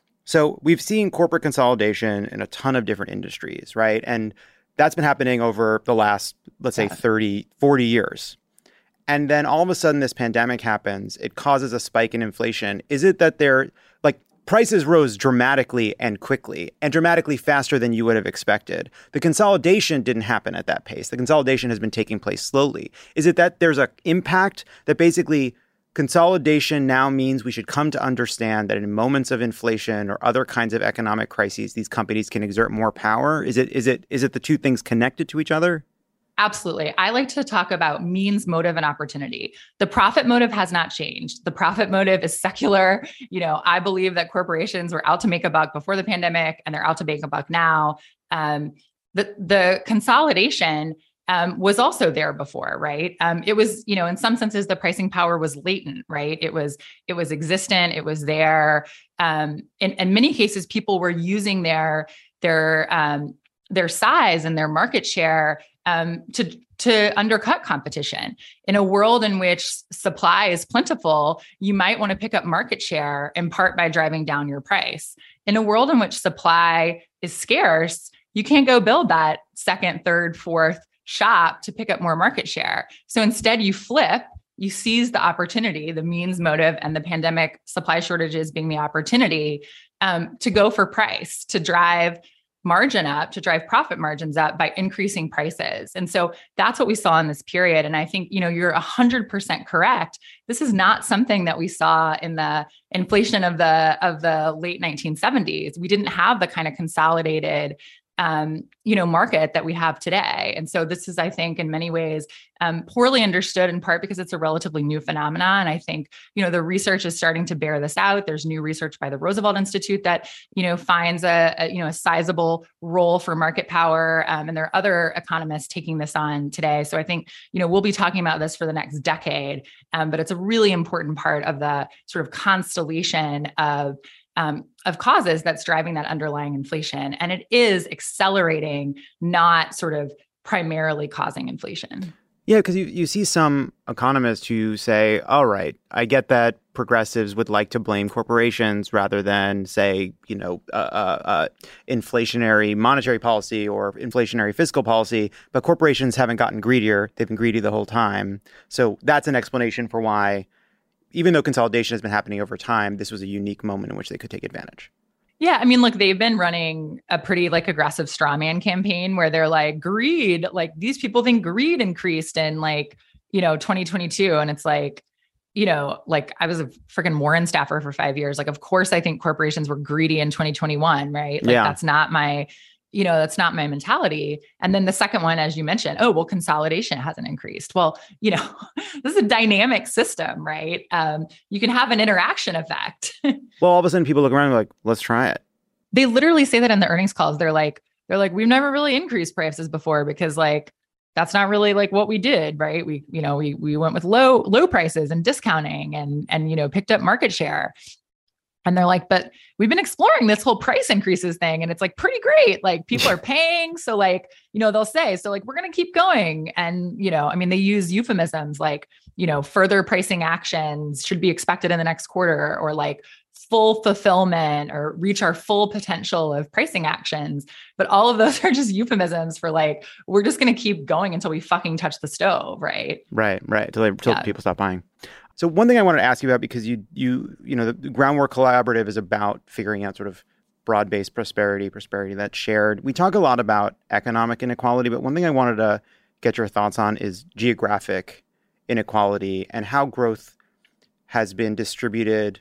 so we've seen corporate consolidation in a ton of different industries, right? And that's been happening over the last, let's say, thirty, forty years. And then all of a sudden this pandemic happens. It causes a spike in inflation. Is it that they're like prices rose dramatically and quickly and dramatically faster than you would have expected? The consolidation didn't happen at that pace. The consolidation has been taking place slowly. Is it that there's an impact that basically consolidation now means we should come to understand that in moments of inflation or other kinds of economic crises, these companies can exert more power? Is it is it is it the two things connected to each other? Absolutely. I like to talk about means, motive, and opportunity. The profit motive has not changed. The profit motive is secular. You know, I believe that corporations were out to make a buck before the pandemic, and they're out to make a buck now. Um, the the consolidation Um, was also there before, right? Um, it was, you know, in some senses, the pricing power was latent, right? It was, it was existent. It was there. Um, in, in many cases, people were using their their um, their size and their market share um, to to undercut competition. In a world in which supply is plentiful, you might want to pick up market share in part by driving down your price. In a world in which supply is scarce, you can't go build that second, third, fourth shop to pick up more market share. So instead you flip, you seize the opportunity, the means motive, and the pandemic supply shortages being the opportunity um, to go for price, to drive margin up, to drive profit margins up by increasing prices. And so that's what we saw in this period. And I think, you know, you're one hundred percent correct. This is not something that we saw in the inflation of the of the late nineteen seventies. We didn't have the kind of consolidated um, you know, market that we have today. And so this is, I think, in many ways, um, poorly understood in part because it's a relatively new phenomenon. And I think, you know, the research is starting to bear this out. There's new research by the Roosevelt Institute that, you know, finds a, a you know, a sizable role for market power. Um, and there are other economists taking this on today. So I think, you know, we'll be talking about this for the next decade, um, but it's a really important part of the sort of constellation of Um, of causes that's driving that underlying inflation. And it is accelerating, not sort of primarily causing inflation. Yeah, because you, you see some economists who say, all right, I get that progressives would like to blame corporations rather than, say, you know, uh, uh, uh, inflationary monetary policy or inflationary fiscal policy, but corporations haven't gotten greedier. They've been greedy the whole time. So that's an explanation for why, even though consolidation has been happening over time, this was a unique moment in which they could take advantage. Yeah. I mean, look, they've been running a pretty like aggressive straw man campaign where they're like, greed, like these people think greed increased in like, you know, twenty twenty-two. And it's like, you know, like I was a freaking Warren staffer for five years. Like, of course, I think corporations were greedy in twenty twenty-one, right? Like, yeah. that's not my, you know, that's not my mentality. And then the second one, as you mentioned, oh, well, consolidation hasn't increased. Well, you know, this is a dynamic system, right? Um, you can have an interaction effect. Well, all of a sudden people look around and are like, let's try it. They literally say that in the earnings calls. They're like, they're like, we've never really increased prices before because like, that's not really like what we did, right? We, you know, we, we went with low, low prices and discounting and, and, you know, picked up market share. And they're like, but we've been exploring this whole price increases thing. And it's like pretty great. Like people are paying. So like, you know, they'll say, so like, we're going to keep going. And, you know, I mean, they use euphemisms like, you know, further pricing actions should be expected in the next quarter or like full fulfillment or reach our full potential of pricing actions. But all of those are just euphemisms for like, we're just going to keep going until we fucking touch the stove. Right. Right. Right. Until, they, until Yeah. people stop buying. So one thing I wanted to ask you about, because you, you, you know, the Groundwork Collaborative is about figuring out sort of broad-based prosperity, prosperity that's shared. We talk a lot about economic inequality, but one thing I wanted to get your thoughts on is geographic inequality and how growth has been distributed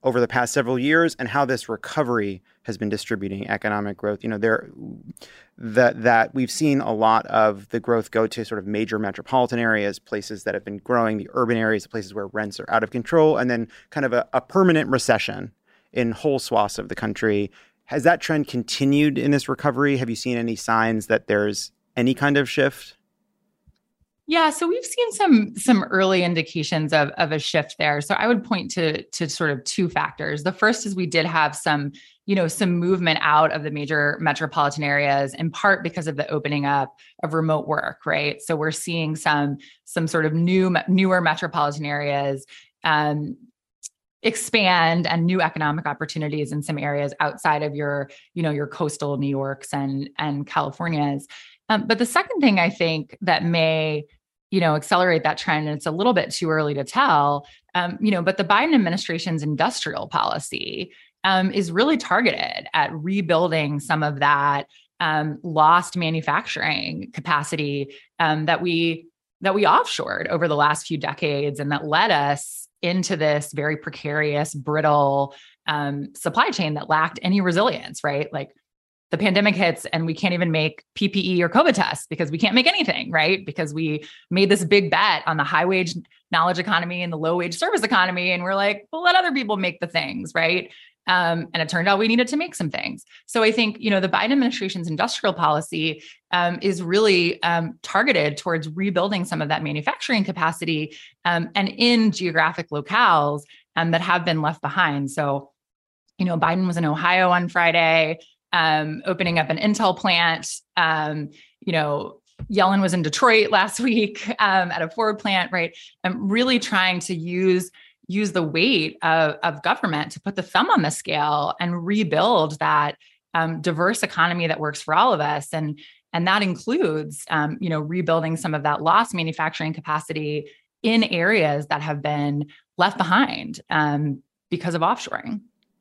over the past several years and how this recovery has been distributing economic growth. You know, there that that we've seen a lot of the growth go to sort of major metropolitan areas, places that have been growing, the urban areas, the places where rents are out of control, and then kind of a, a permanent recession in whole swaths of the country. Has that trend continued in this recovery? Have you seen any signs that there's any kind of shift? Yeah, so we've seen some some early indications of, of a shift there. So I would point to to sort of two factors. The first is we did have some, you know, some movement out of the major metropolitan areas, in part because of the opening up of remote work, right? So we're seeing some some sort of new newer metropolitan areas um, expand, and new economic opportunities in some areas outside of your, you know, your coastal New Yorks and and Californias. Um, but the second thing I think that may, you know, accelerate that trend, and it's a little bit too early to tell, um, you know, but the Biden administration's industrial policy um, is really targeted at rebuilding some of that um, lost manufacturing capacity um, that we that we offshored over the last few decades, and that led us into this very precarious, brittle um, supply chain that lacked any resilience, right? Like, the pandemic hits and we can't even make P P E or COVID tests because we can't make anything, right? Because we made this big bet on the high wage knowledge economy and the low wage service economy. And we're like, well, let other people make the things, right? Um, and it turned out we needed to make some things. So I think, you know, the Biden administration's industrial policy um, is really um, targeted towards rebuilding some of that manufacturing capacity um, and in geographic locales um, that have been left behind. So, you know, Biden was in Ohio on Friday, Um, opening up an Intel plant. Um, you know, Yellen was in Detroit last week um, at a Ford plant, right? I'm really trying to use use the weight of, of government to put the thumb on the scale and rebuild that um, diverse economy that works for all of us. And, and that includes, um, you know, rebuilding some of that lost manufacturing capacity in areas that have been left behind um, because of offshoring.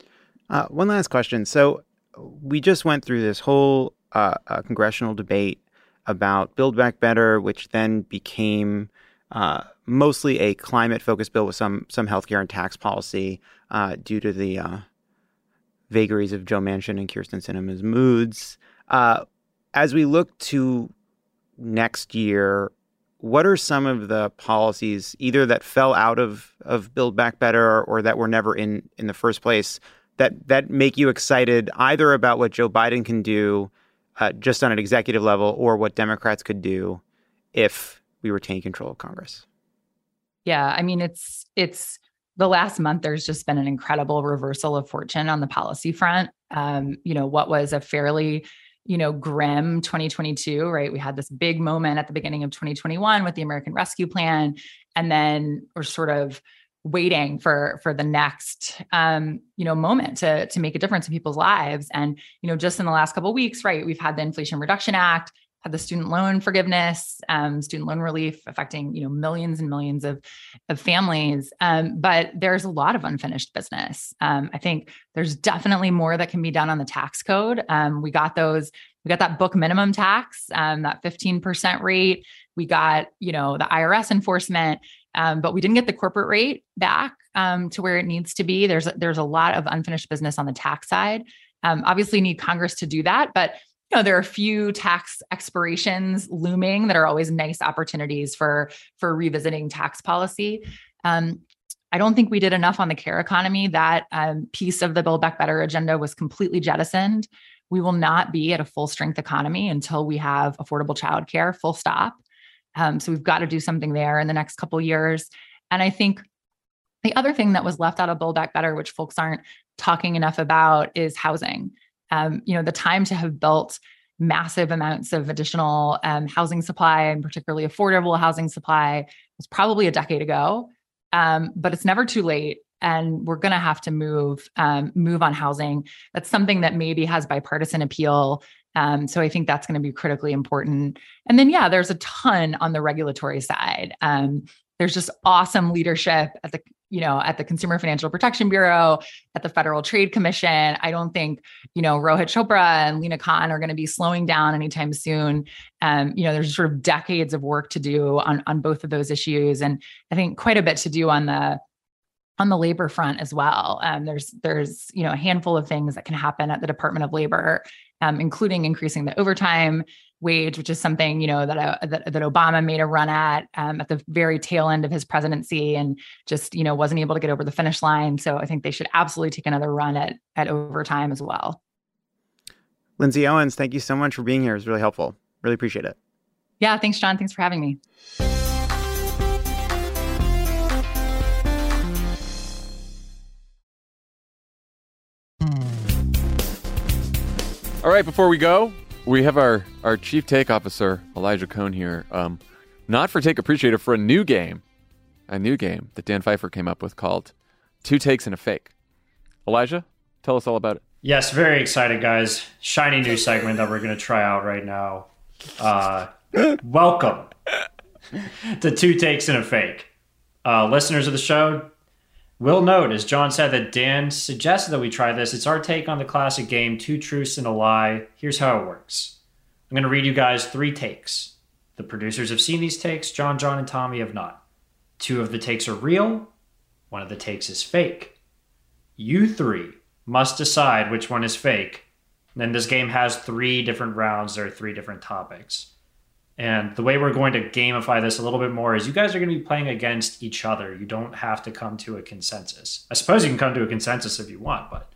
Uh, one last question. So we just went through this whole uh, uh, congressional debate about Build Back Better, which then became uh, mostly a climate-focused bill with some some healthcare and tax policy uh, due to the uh, vagaries of Joe Manchin and Kyrsten Sinema's moods. Uh, as we look to next year, what are some of the policies either that fell out of, of Build Back Better or, or that were never in, in the first place that that make you excited either about what Joe Biden can do uh, just on an executive level or what Democrats could do if we retain control of Congress? Yeah, I mean, it's it's the last month, there's just been an incredible reversal of fortune on the policy front. Um, you know, what was a fairly, you know, grim twenty twenty-two, right? We had this big moment at the beginning of twenty twenty-one with the American Rescue Plan, and then we're sort of waiting for for the next um, you know moment to to make a difference in people's lives. And you know, just in the last couple of weeks, right, we've had the Inflation Reduction Act, had the student loan forgiveness, um, student loan relief affecting you know millions and millions of of families. Um, but there's a lot of unfinished business. Um, I think there's definitely more that can be done on the tax code. Um, we got those. We got that book minimum tax, um, that fifteen percent rate. We got you know the I R S enforcement. Um, but we didn't get the corporate rate back um, to where it needs to be. There's there's a lot of unfinished business on the tax side. Um, obviously, need Congress to do that, but you know there are a few tax expirations looming that are always nice opportunities for for revisiting tax policy. Um, I don't think we did enough on the care economy. That um, piece of the Build Back Better agenda was completely jettisoned. We will not be at a full strength economy until we have affordable childcare. Full stop. Um, so we've got to do something there in the next couple of years. And I think the other thing that was left out of Build Back Better, which folks aren't talking enough about, is housing. Um, you know, the time to have built massive amounts of additional um, housing supply, and particularly affordable housing supply, was probably a decade ago. Um, but it's never too late. And we're going to have to move, um, move on housing. That's something that maybe has bipartisan appeal. Um, so I think that's going to be critically important. And then, yeah, there's a ton on the regulatory side. Um, there's just awesome leadership at the, you know, at the Consumer Financial Protection Bureau, at the Federal Trade Commission. I don't think, you know, Rohit Chopra and Lina Khan are going to be slowing down anytime soon. Um, you know, there's sort of decades of work to do on, on both of those issues. And I think quite a bit to do on the on the labor front as well. Um, there's, there's, you know, a handful of things that can happen at the Department of Labor, um, including increasing the overtime wage, which is something, you know, that, uh, that, that Obama made a run at, um, at the very tail end of his presidency and just, you know, wasn't able to get over the finish line. So I think they should absolutely take another run at, at overtime as well. Lindsay Owens, thank you so much for being here. It was really helpful. Really appreciate it. Yeah. Thanks, John. Thanks for having me. All right, before we go, we have our, our chief take officer, Elijah Cohn here. Um, not for Take Appreciator, for a new game, a new game that Dan Pfeiffer came up with called Two Takes and a Fake. Elijah, tell us all about it. Yes, very excited, guys. Shiny new segment that we're going to try out right now. Uh, welcome to Two Takes and a Fake. Uh, listeners of the show will note, as John said, that Dan suggested that we try this. It's our take on the classic game, Two Truths and a Lie. Here's how it works. I'm going to read you guys three takes. The producers have seen these takes. John, John, and Tommy have not. Two of the takes are real. One of the takes is fake. You three must decide which one is fake. And then this game has three different rounds. There are three different topics. And the way we're going to gamify this a little bit more is you guys are going to be playing against each other. You don't have to come to a consensus. I suppose you can come to a consensus if you want, but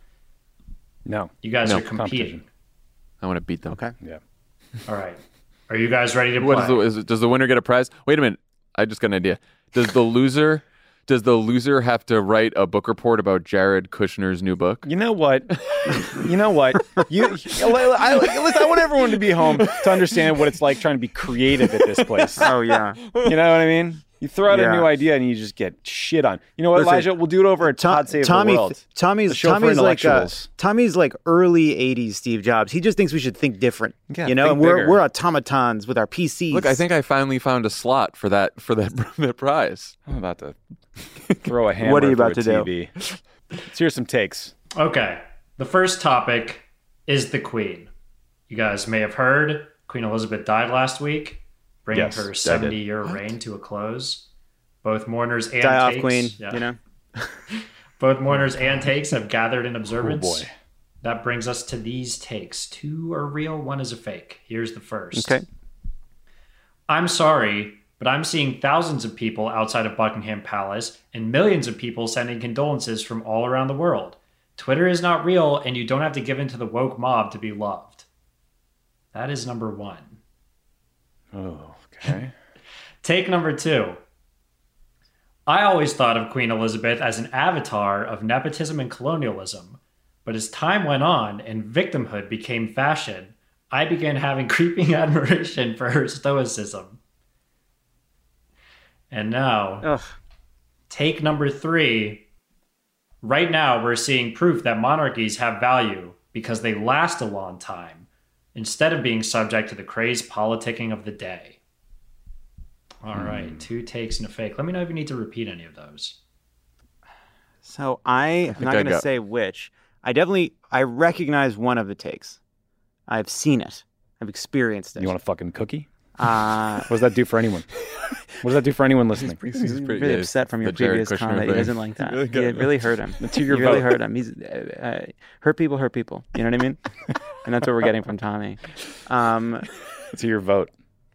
No. you guys No, are competing. I want to beat them. Okay. Yeah. All right. Are you guys ready to play? What is the, is it, does the winner get a prize? Wait a minute. I just got an idea. Does the loser does the loser have to write a book report about Jared Kushner's new book? You know what? you know what? You, I, I, listen, I want everyone to be home to understand what it's like trying to be creative at this place. Oh, yeah. You know what I mean? You throw out Yeah. a new idea and you just get shit on. You know what, Listen, Elijah? We'll do it over at Todd Save Tommy, the World. Tommy's The show for Tommy's like uh, intellectuals. Tommy's like early eighties Steve Jobs. He just thinks we should think different. Yeah, you know, think and we're bigger. we're automatons with our P Cs. Look, I think I finally found a slot for that for that, that prize. I'm about to throw a hammer What are you through about a to T V. Let's hear some takes. Okay. The first topic is the Queen. You guys may have heard Queen Elizabeth died last week, bringing Yes, I her did. seventy-year reign to a close. Both mourners and die off, takes, Queen. yeah. You know, Both mourners and takes have gathered in observance. Oh, boy. That brings us to these takes. Two are real, one is a fake. Here's the first. okay. I'm sorry, but I'm seeing thousands of people outside of Buckingham Palace and millions of people sending condolences from all around the world. Twitter is not real, and you don't have to give in to the woke mob to be loved. That is number one. Oh, okay. Take number two. I always thought of Queen Elizabeth as an avatar of nepotism and colonialism, but as time went on and victimhood became fashion, I began having creeping admiration for her stoicism. And now, Ugh. take number three. Right now, we're seeing proof that monarchies have value because they last a long time, instead of being subject to the crazed politicking of the day. All Hmm. right, two takes and a fake. Let me know if you need to repeat any of those. So I am think not I going to got- say which. I definitely I recognize one of the takes. I've seen it. I've experienced it. You want a fucking cookie? Uh, What does that do for anyone? What does that do for anyone listening? he's He's pretty- really yeah, upset from your the Jared previous Kushner comment. He thing. doesn't like that. Really It got- really hurt him. To your It really vote. hurt him. He's uh, uh, hurt people, hurt people. You know what I mean? And that's what we're getting from Tommy. Um, To your vote.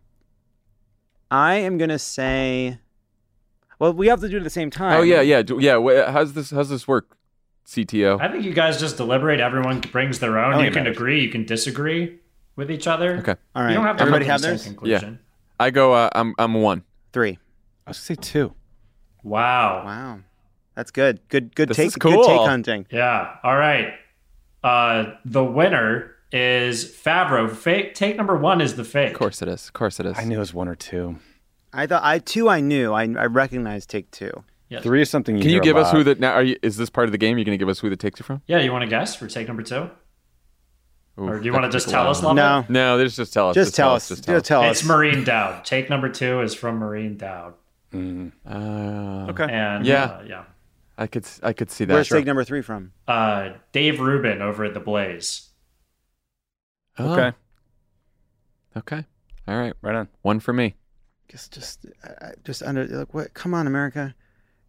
I am gonna say. Well, we have to do it at the same time. Oh yeah, yeah, do- yeah. wha- How's this? How's this work, C T O? I think you guys just deliberate. Everyone brings their own. Oh, You yeah, can man. agree. You can disagree with each other. Okay, All right. You don't have to Everybody come have to the theirs. same conclusion. I go. Uh, I'm I'm one. Three. I was going to say two. Wow. Wow. That's good. Good. Good This take. is Good cool. take hunting. Yeah. All right. Uh, the winner is Favreau. Fake. Take number one is the fake. Of course it is. Of course it is. I knew it was one or two. I thought I two. I knew. I I recognized take two. Yes. Three is something you Can you hear give a us lot. who the now? Are you? Is this part of the game? You're going to give us who the takes are from? Yeah. You want to guess for take number two, Ooh, or do you that want to could just take a tell while. us? Lovell? No. No, they just just tell us. Just, tell us. Just Just tell us. It's Maureen Dowd. Take number two is from Maureen Dowd. Mm. Uh, Okay. And Yeah. uh, yeah. I could I could see that. Where's Sure. take number three from? Uh, Dave Rubin over at the Blaze. Oh, Okay. Okay. All right. Right on. One for me. Just, just, uh, just under. Like, what? Come on, America.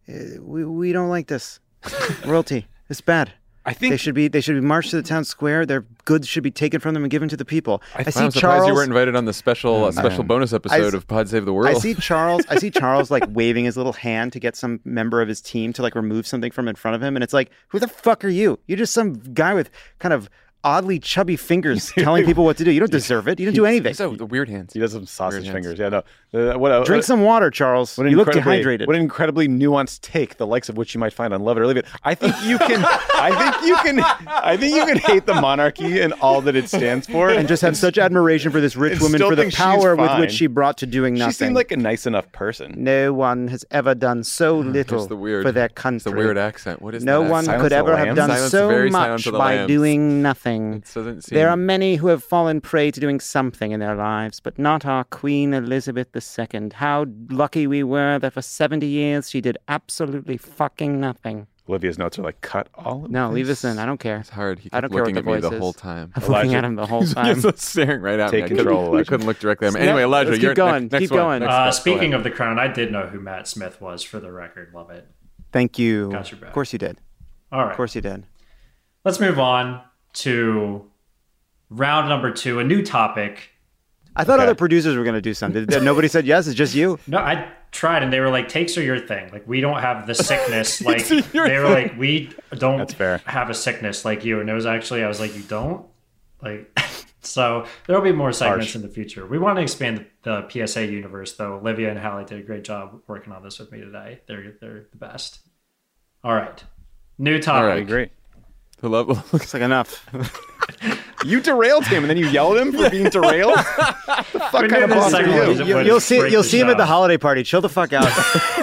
Uh, we we don't like this. Royalty. It's bad. I think They should be they should be marched to the town square. Their goods should be taken from them and given to the people. I, I see I'm surprised Charles. you weren't invited on the special uh, special man. bonus episode I- of Pod Save the World. I see Charles. I see Charles like waving his little hand to get some member of his team to like remove something from in front of him, and it's like, who the fuck are you? You're just some guy with kind of oddly chubby fingers telling people what to do. You don't deserve it. You didn't do anything. So the weird hands. he does some sausage Weird fingers. Yeah, no. Uh, what, uh, Drink some water, Charles. What an You look incredibly- dehydrated. What an incredibly nuanced take, the likes of which you might find on Love It or Leave It. I think you can. I think you can. I think you can hate the monarchy and all that it stands for, and just have such admiration for this rich And woman still for the think she's power with fine. which she brought to doing nothing. She seemed like a nice enough person. No one has ever done so little There's the weird, for their It's country. the weird accent. What is No that? one Silence could of the ever have Lambs? done Silence, so very Silence much of the by Lambs. doing nothing. It doesn't seem. There are many who have fallen prey to doing something in their lives, but not our Queen Elizabeth the Second. How lucky we were that for seventy years she did absolutely fucking nothing. Olivia's notes are like, cut all of No, this. leave this in. I don't care. It's hard. He I kept don't care what looking the at me voice the is. whole time. I'm looking Elijah. at him the whole He's time. just staring right at Take me. I couldn't- control, I Elijah. couldn't look directly at him. Anyway, Elijah, Let's you're keep going. Next, next Keep one. going. Next Uh, one. Go speaking ahead. of the crown, I did know who Matt Smith was for the record. Love it. Thank you. Got your back. Of course you did. All right. Of course you did. Let's move on to round number two, a new topic. I thought Okay. other producers were going to do something. Did- Nobody said yes. It's just you. No, I tried, and they were like, "Takes are your thing. Like, we don't have the sickness. Like, Takes are your they were like, we don't That's fair. have a sickness like you." And it was actually, I was like, "You don't?" Like, so there will be more segments Harsh. in the future. We want to expand the P S A universe, though. Olivia and Hallie did a great job working on this with me today. They're they're the best. All right, new topic. All That'd right. be great. The level. It's like enough. You derailed him, and then you yelled at him for being derailed. the fuck We kind of knew this boss are segment you? was- You, would you'll see. break You'll the see him at the show. holiday party. Chill the fuck out.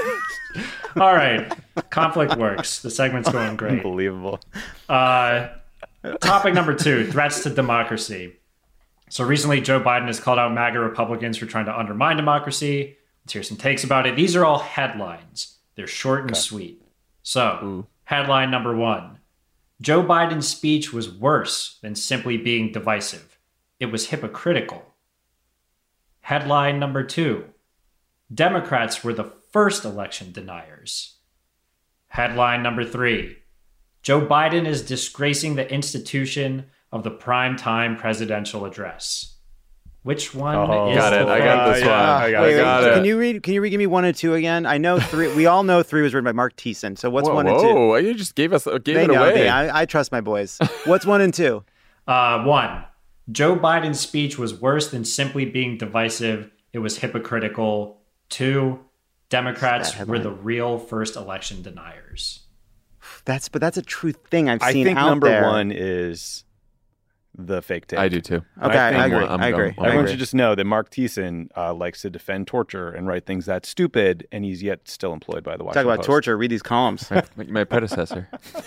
All right, conflict works. The segment's going great. Unbelievable. Uh, topic number two: threats to democracy. So recently, Joe Biden has called out MAGA Republicans for trying to undermine democracy. Let's hear some takes about it. These are all headlines. They're short and sweet. So, Ooh. headline number one: Joe Biden's speech was worse than simply being divisive. It was hypocritical. Headline number two: Democrats were the first election deniers. Headline number three: Joe Biden is disgracing the institution of the primetime presidential address. Which one Oh, is got the it. I got fake? this one. I got wait, it. wait, got it. Can you read? Can you read, give me one and two again? I know three. We all know three was written by Mark Thiessen. So what's Whoa, one and two? whoa, you just gave us gave They it know. away. They, I, I trust my boys. What's one and two? Uh, one: Joe Biden's speech was worse than simply being divisive. It was hypocritical. Two: Democrats That were headline. the real first election deniers. That's but that's a true thing I've I seen think out number there. one is the fake take. I do too. Okay, I I, think agree. I'm I going- agree. I'm I Everyone agree. should just know that Mark Thiessen uh, likes to defend torture and write things that stupid, and he's yet still employed by the Talk Washington about Post. torture. Read these columns. My, my predecessor.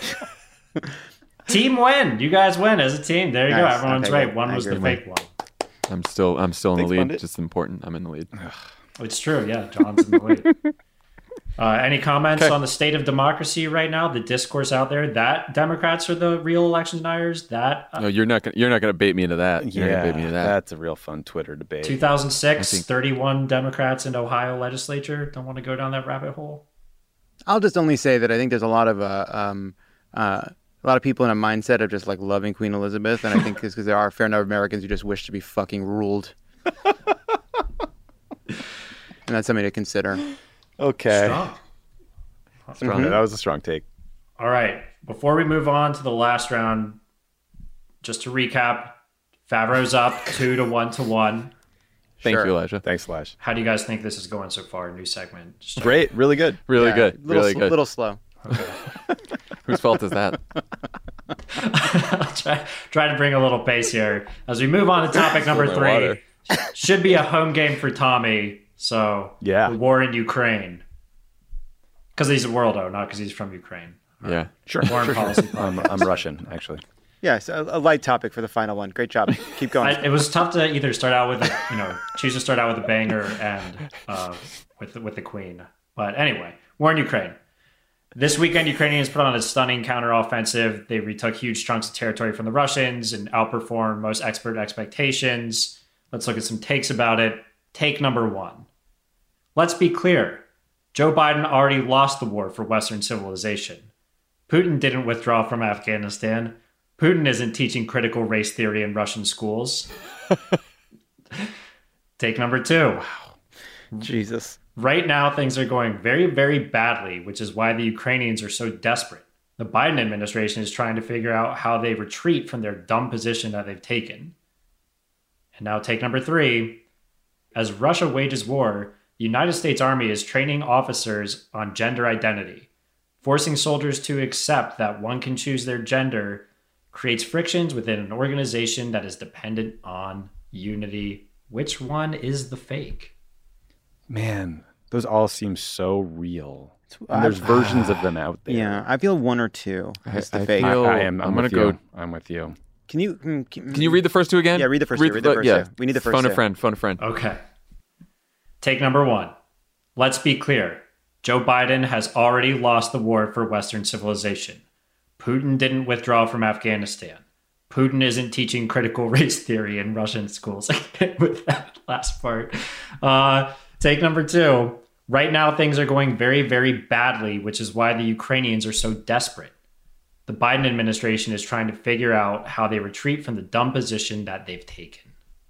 Team win. You guys win as a team. There you go. Nice. Everyone's Okay, right. good. One I was the agree. fake one. I'm still I'm still in Thanks, the lead. Pundit. Just important. I'm in the lead. It's true. Yeah, John's in the lead. Uh, any comments Okay. on the state of democracy right now? The discourse out there that Democrats are the real election deniers. That uh, No, you're not gonna you're not gonna bait me into that. You're Yeah, gonna bait me into that. that's a real fun Twitter debate. two thousand six, I think- thirty-one Democrats in Ohio legislature. Don't want to go down that rabbit hole. I'll just only say that I think there's a lot of uh, um, uh, a lot of people in a mindset of just like loving Queen Elizabeth, and I think it's because there are a fair number of Americans who just wish to be fucking ruled. And that's something to consider. Okay, Strong. Strong. That was a strong take. All right. Before we move on to the last round, just to recap, Favreau's up two to one to one. Thank Sure. you, Elijah. Thanks, Slash. How do you guys think this is going so far? New segment. Just Great, really good. Really Yeah, good. Little, Really sl- good. little slow. Whose fault is that? try, try to bring a little pace here as we move on to topic number my three. water. Should be a home game for Tommy. So Yeah. the war in Ukraine, because he's a worldo, not because he's from Ukraine. Yeah. Sure. Foreign policy. I'm, podcast. I'm Russian, actually. Yes, a, a light topic for the final one. Great job. Keep going. I, it was tough to either start out with, a, you know, choose to start out with a banger and uh, with the, with the Queen. But anyway, war in Ukraine. This weekend, Ukrainians put on a stunning counteroffensive. They retook huge chunks of territory from the Russians and outperformed most expert expectations. Let's look at some takes about it. Take number one. Let's be clear. Joe Biden already lost the war for Western civilization. Putin didn't withdraw from Afghanistan. Putin isn't teaching critical race theory in Russian schools. Take number two. Jesus. Right now, things are going very, very badly, which is why the Ukrainians are so desperate. The Biden administration is trying to figure out how they retreat from their dumb position that they've taken. And now take number three. As Russia wages war, the United States Army is training officers on gender identity. Forcing soldiers to accept that one can choose their gender creates frictions within an organization that is dependent on unity. Which one is the fake? Man, those all seem so real. And there's versions of them out there. Yeah, I feel one or two is the I fake. feel- I, I am. I'm, I'm with gonna you. go- I'm with you. Can you can, can Can you read the first two again? Yeah, read the first two, read the first yeah. two. We need the first Phone a two. friend. Phone a friend. Okay. Take number one. Let's be clear. Joe Biden has already lost the war for Western civilization. Putin didn't withdraw from Afghanistan. Putin isn't teaching critical race theory in Russian schools. With that last part. Uh, take number two. Right now, things are going very, very badly, which is why the Ukrainians are so desperate. The Biden administration is trying to figure out how they retreat from the dumb position that they've taken.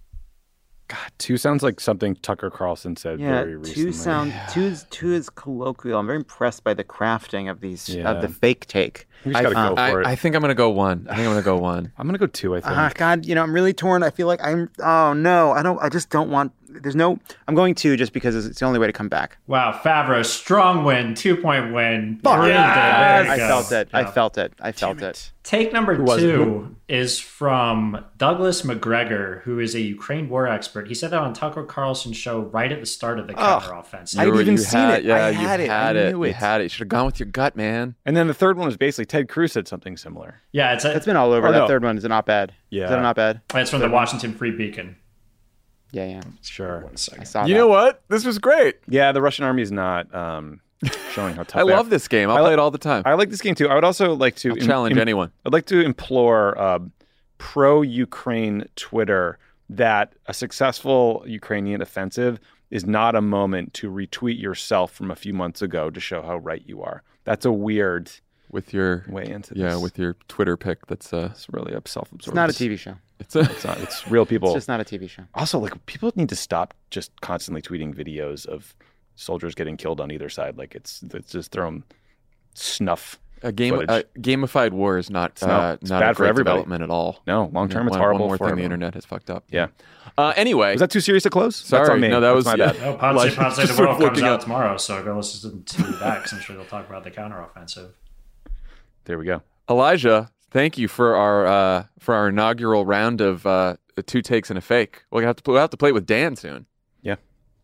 God, two sounds like something Tucker Carlson said Yeah, very recently. two sound two is two is colloquial. I'm very impressed by the crafting of these Yeah. of the fake take. We just gotta I- go I, for it. I think I'm gonna go one. I think I'm gonna go one. I'm gonna go two. I think. Ah, God, you know, I'm really torn. I feel like I'm. Oh no, I don't. I just don't want. There's no. I'm going two just because it's the only way to come back. Wow, Favreau, strong win, two point win. Fuck Proved it. yes! There you I go. felt it. I Yeah. felt it. I felt it. Take number was it? two is from Douglas McGregor, who is a Ukraine war expert. He said that on Tucker Carlson's show right at the start of the Ugh. counteroffensive. I'd You were- even you seen had- it. Yeah, I you had it. I had it. knew You it. had it. You should have gone with your gut, man. And then the third one was basically Ted Cruz said something similar. yeah, it's, a, That's been all over. Oh, that no. third one is an op-ed. Yeah. Is that an op-ed? it's from the Washington Free Beacon. Yeah, yeah. Sure. One I second. saw You that. know what? This was great. Yeah, the Russian army is not um, showing how tough. I they are. love this game. I'll I play li- it all the time. I like this game too. I would also like to I'll im- challenge im- anyone. I'd like to implore uh, pro-Ukraine Twitter that a successful Ukrainian offensive is not a moment to retweet yourself from a few months ago to show how right you are. That's a weird With your way into this. yeah, with your Twitter pic. That's uh, it's really up self-absorbed. It's not a T V show. it's a It's not. It's real people. It's just not a T V show. Also, like people need to stop just constantly tweeting videos of soldiers getting killed on either side. Like it's it's just throwing snuff. a game. footage. A gamified war is not not- uh, it's not bad a for great everybody. development at all. No, long term, it's one, horrible One more for thing the everyone. internet has fucked up. Yeah. Uh, anyway, Was that too serious to close? That's Sorry, on me. no, that That's was- my yeah. bad. Oh, Pod Like, Save Pod Save just the World sort of comes looking out up. tomorrow, so go listen to that because I'm sure they'll talk about the counteroffensive. There we go. Elijah, thank you for our uh, for our inaugural round of uh, two takes and a fake. We'll have to we'll have to play it with Dan soon. Yeah.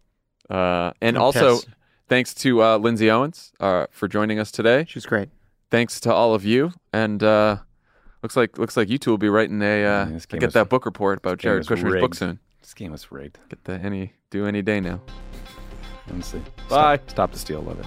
Uh, and I'm also, pissed. thanks to uh, Lindsay Owens uh, for joining us today. She's great. Thanks to all of you, and uh, looks like looks like you two will be writing a uh, Yeah, this game get is- that book report about game Jared is Kushner's book rigged. soon. This game was rigged. Get the any do any day now. Honestly. Bye. Stop, stop the steal. Love it.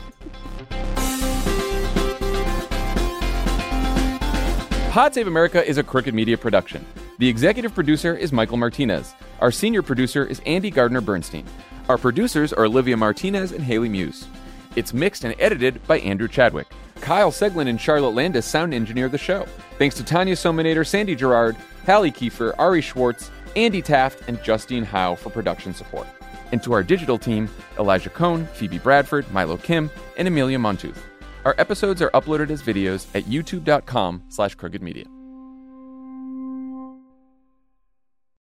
Pod Save America is a Crooked Media production. The executive producer is Michael Martinez. Our senior producer is Andy Gardner-Bernstein. Our producers are Olivia Martinez and Haley Muse. It's mixed and edited by Andrew Chadwick. Kyle Seglin and Charlotte Landis sound engineer the show. Thanks to Tanya Sominator, Sandy Gerard, Hallie Kiefer, Ari Schwartz, Andy Taft, and Justine Howe for production support. And to our digital team, Elijah Cohn, Phoebe Bradford, Milo Kim, and Amelia Montooth. Our episodes are uploaded as videos at youtube.com slash crooked media.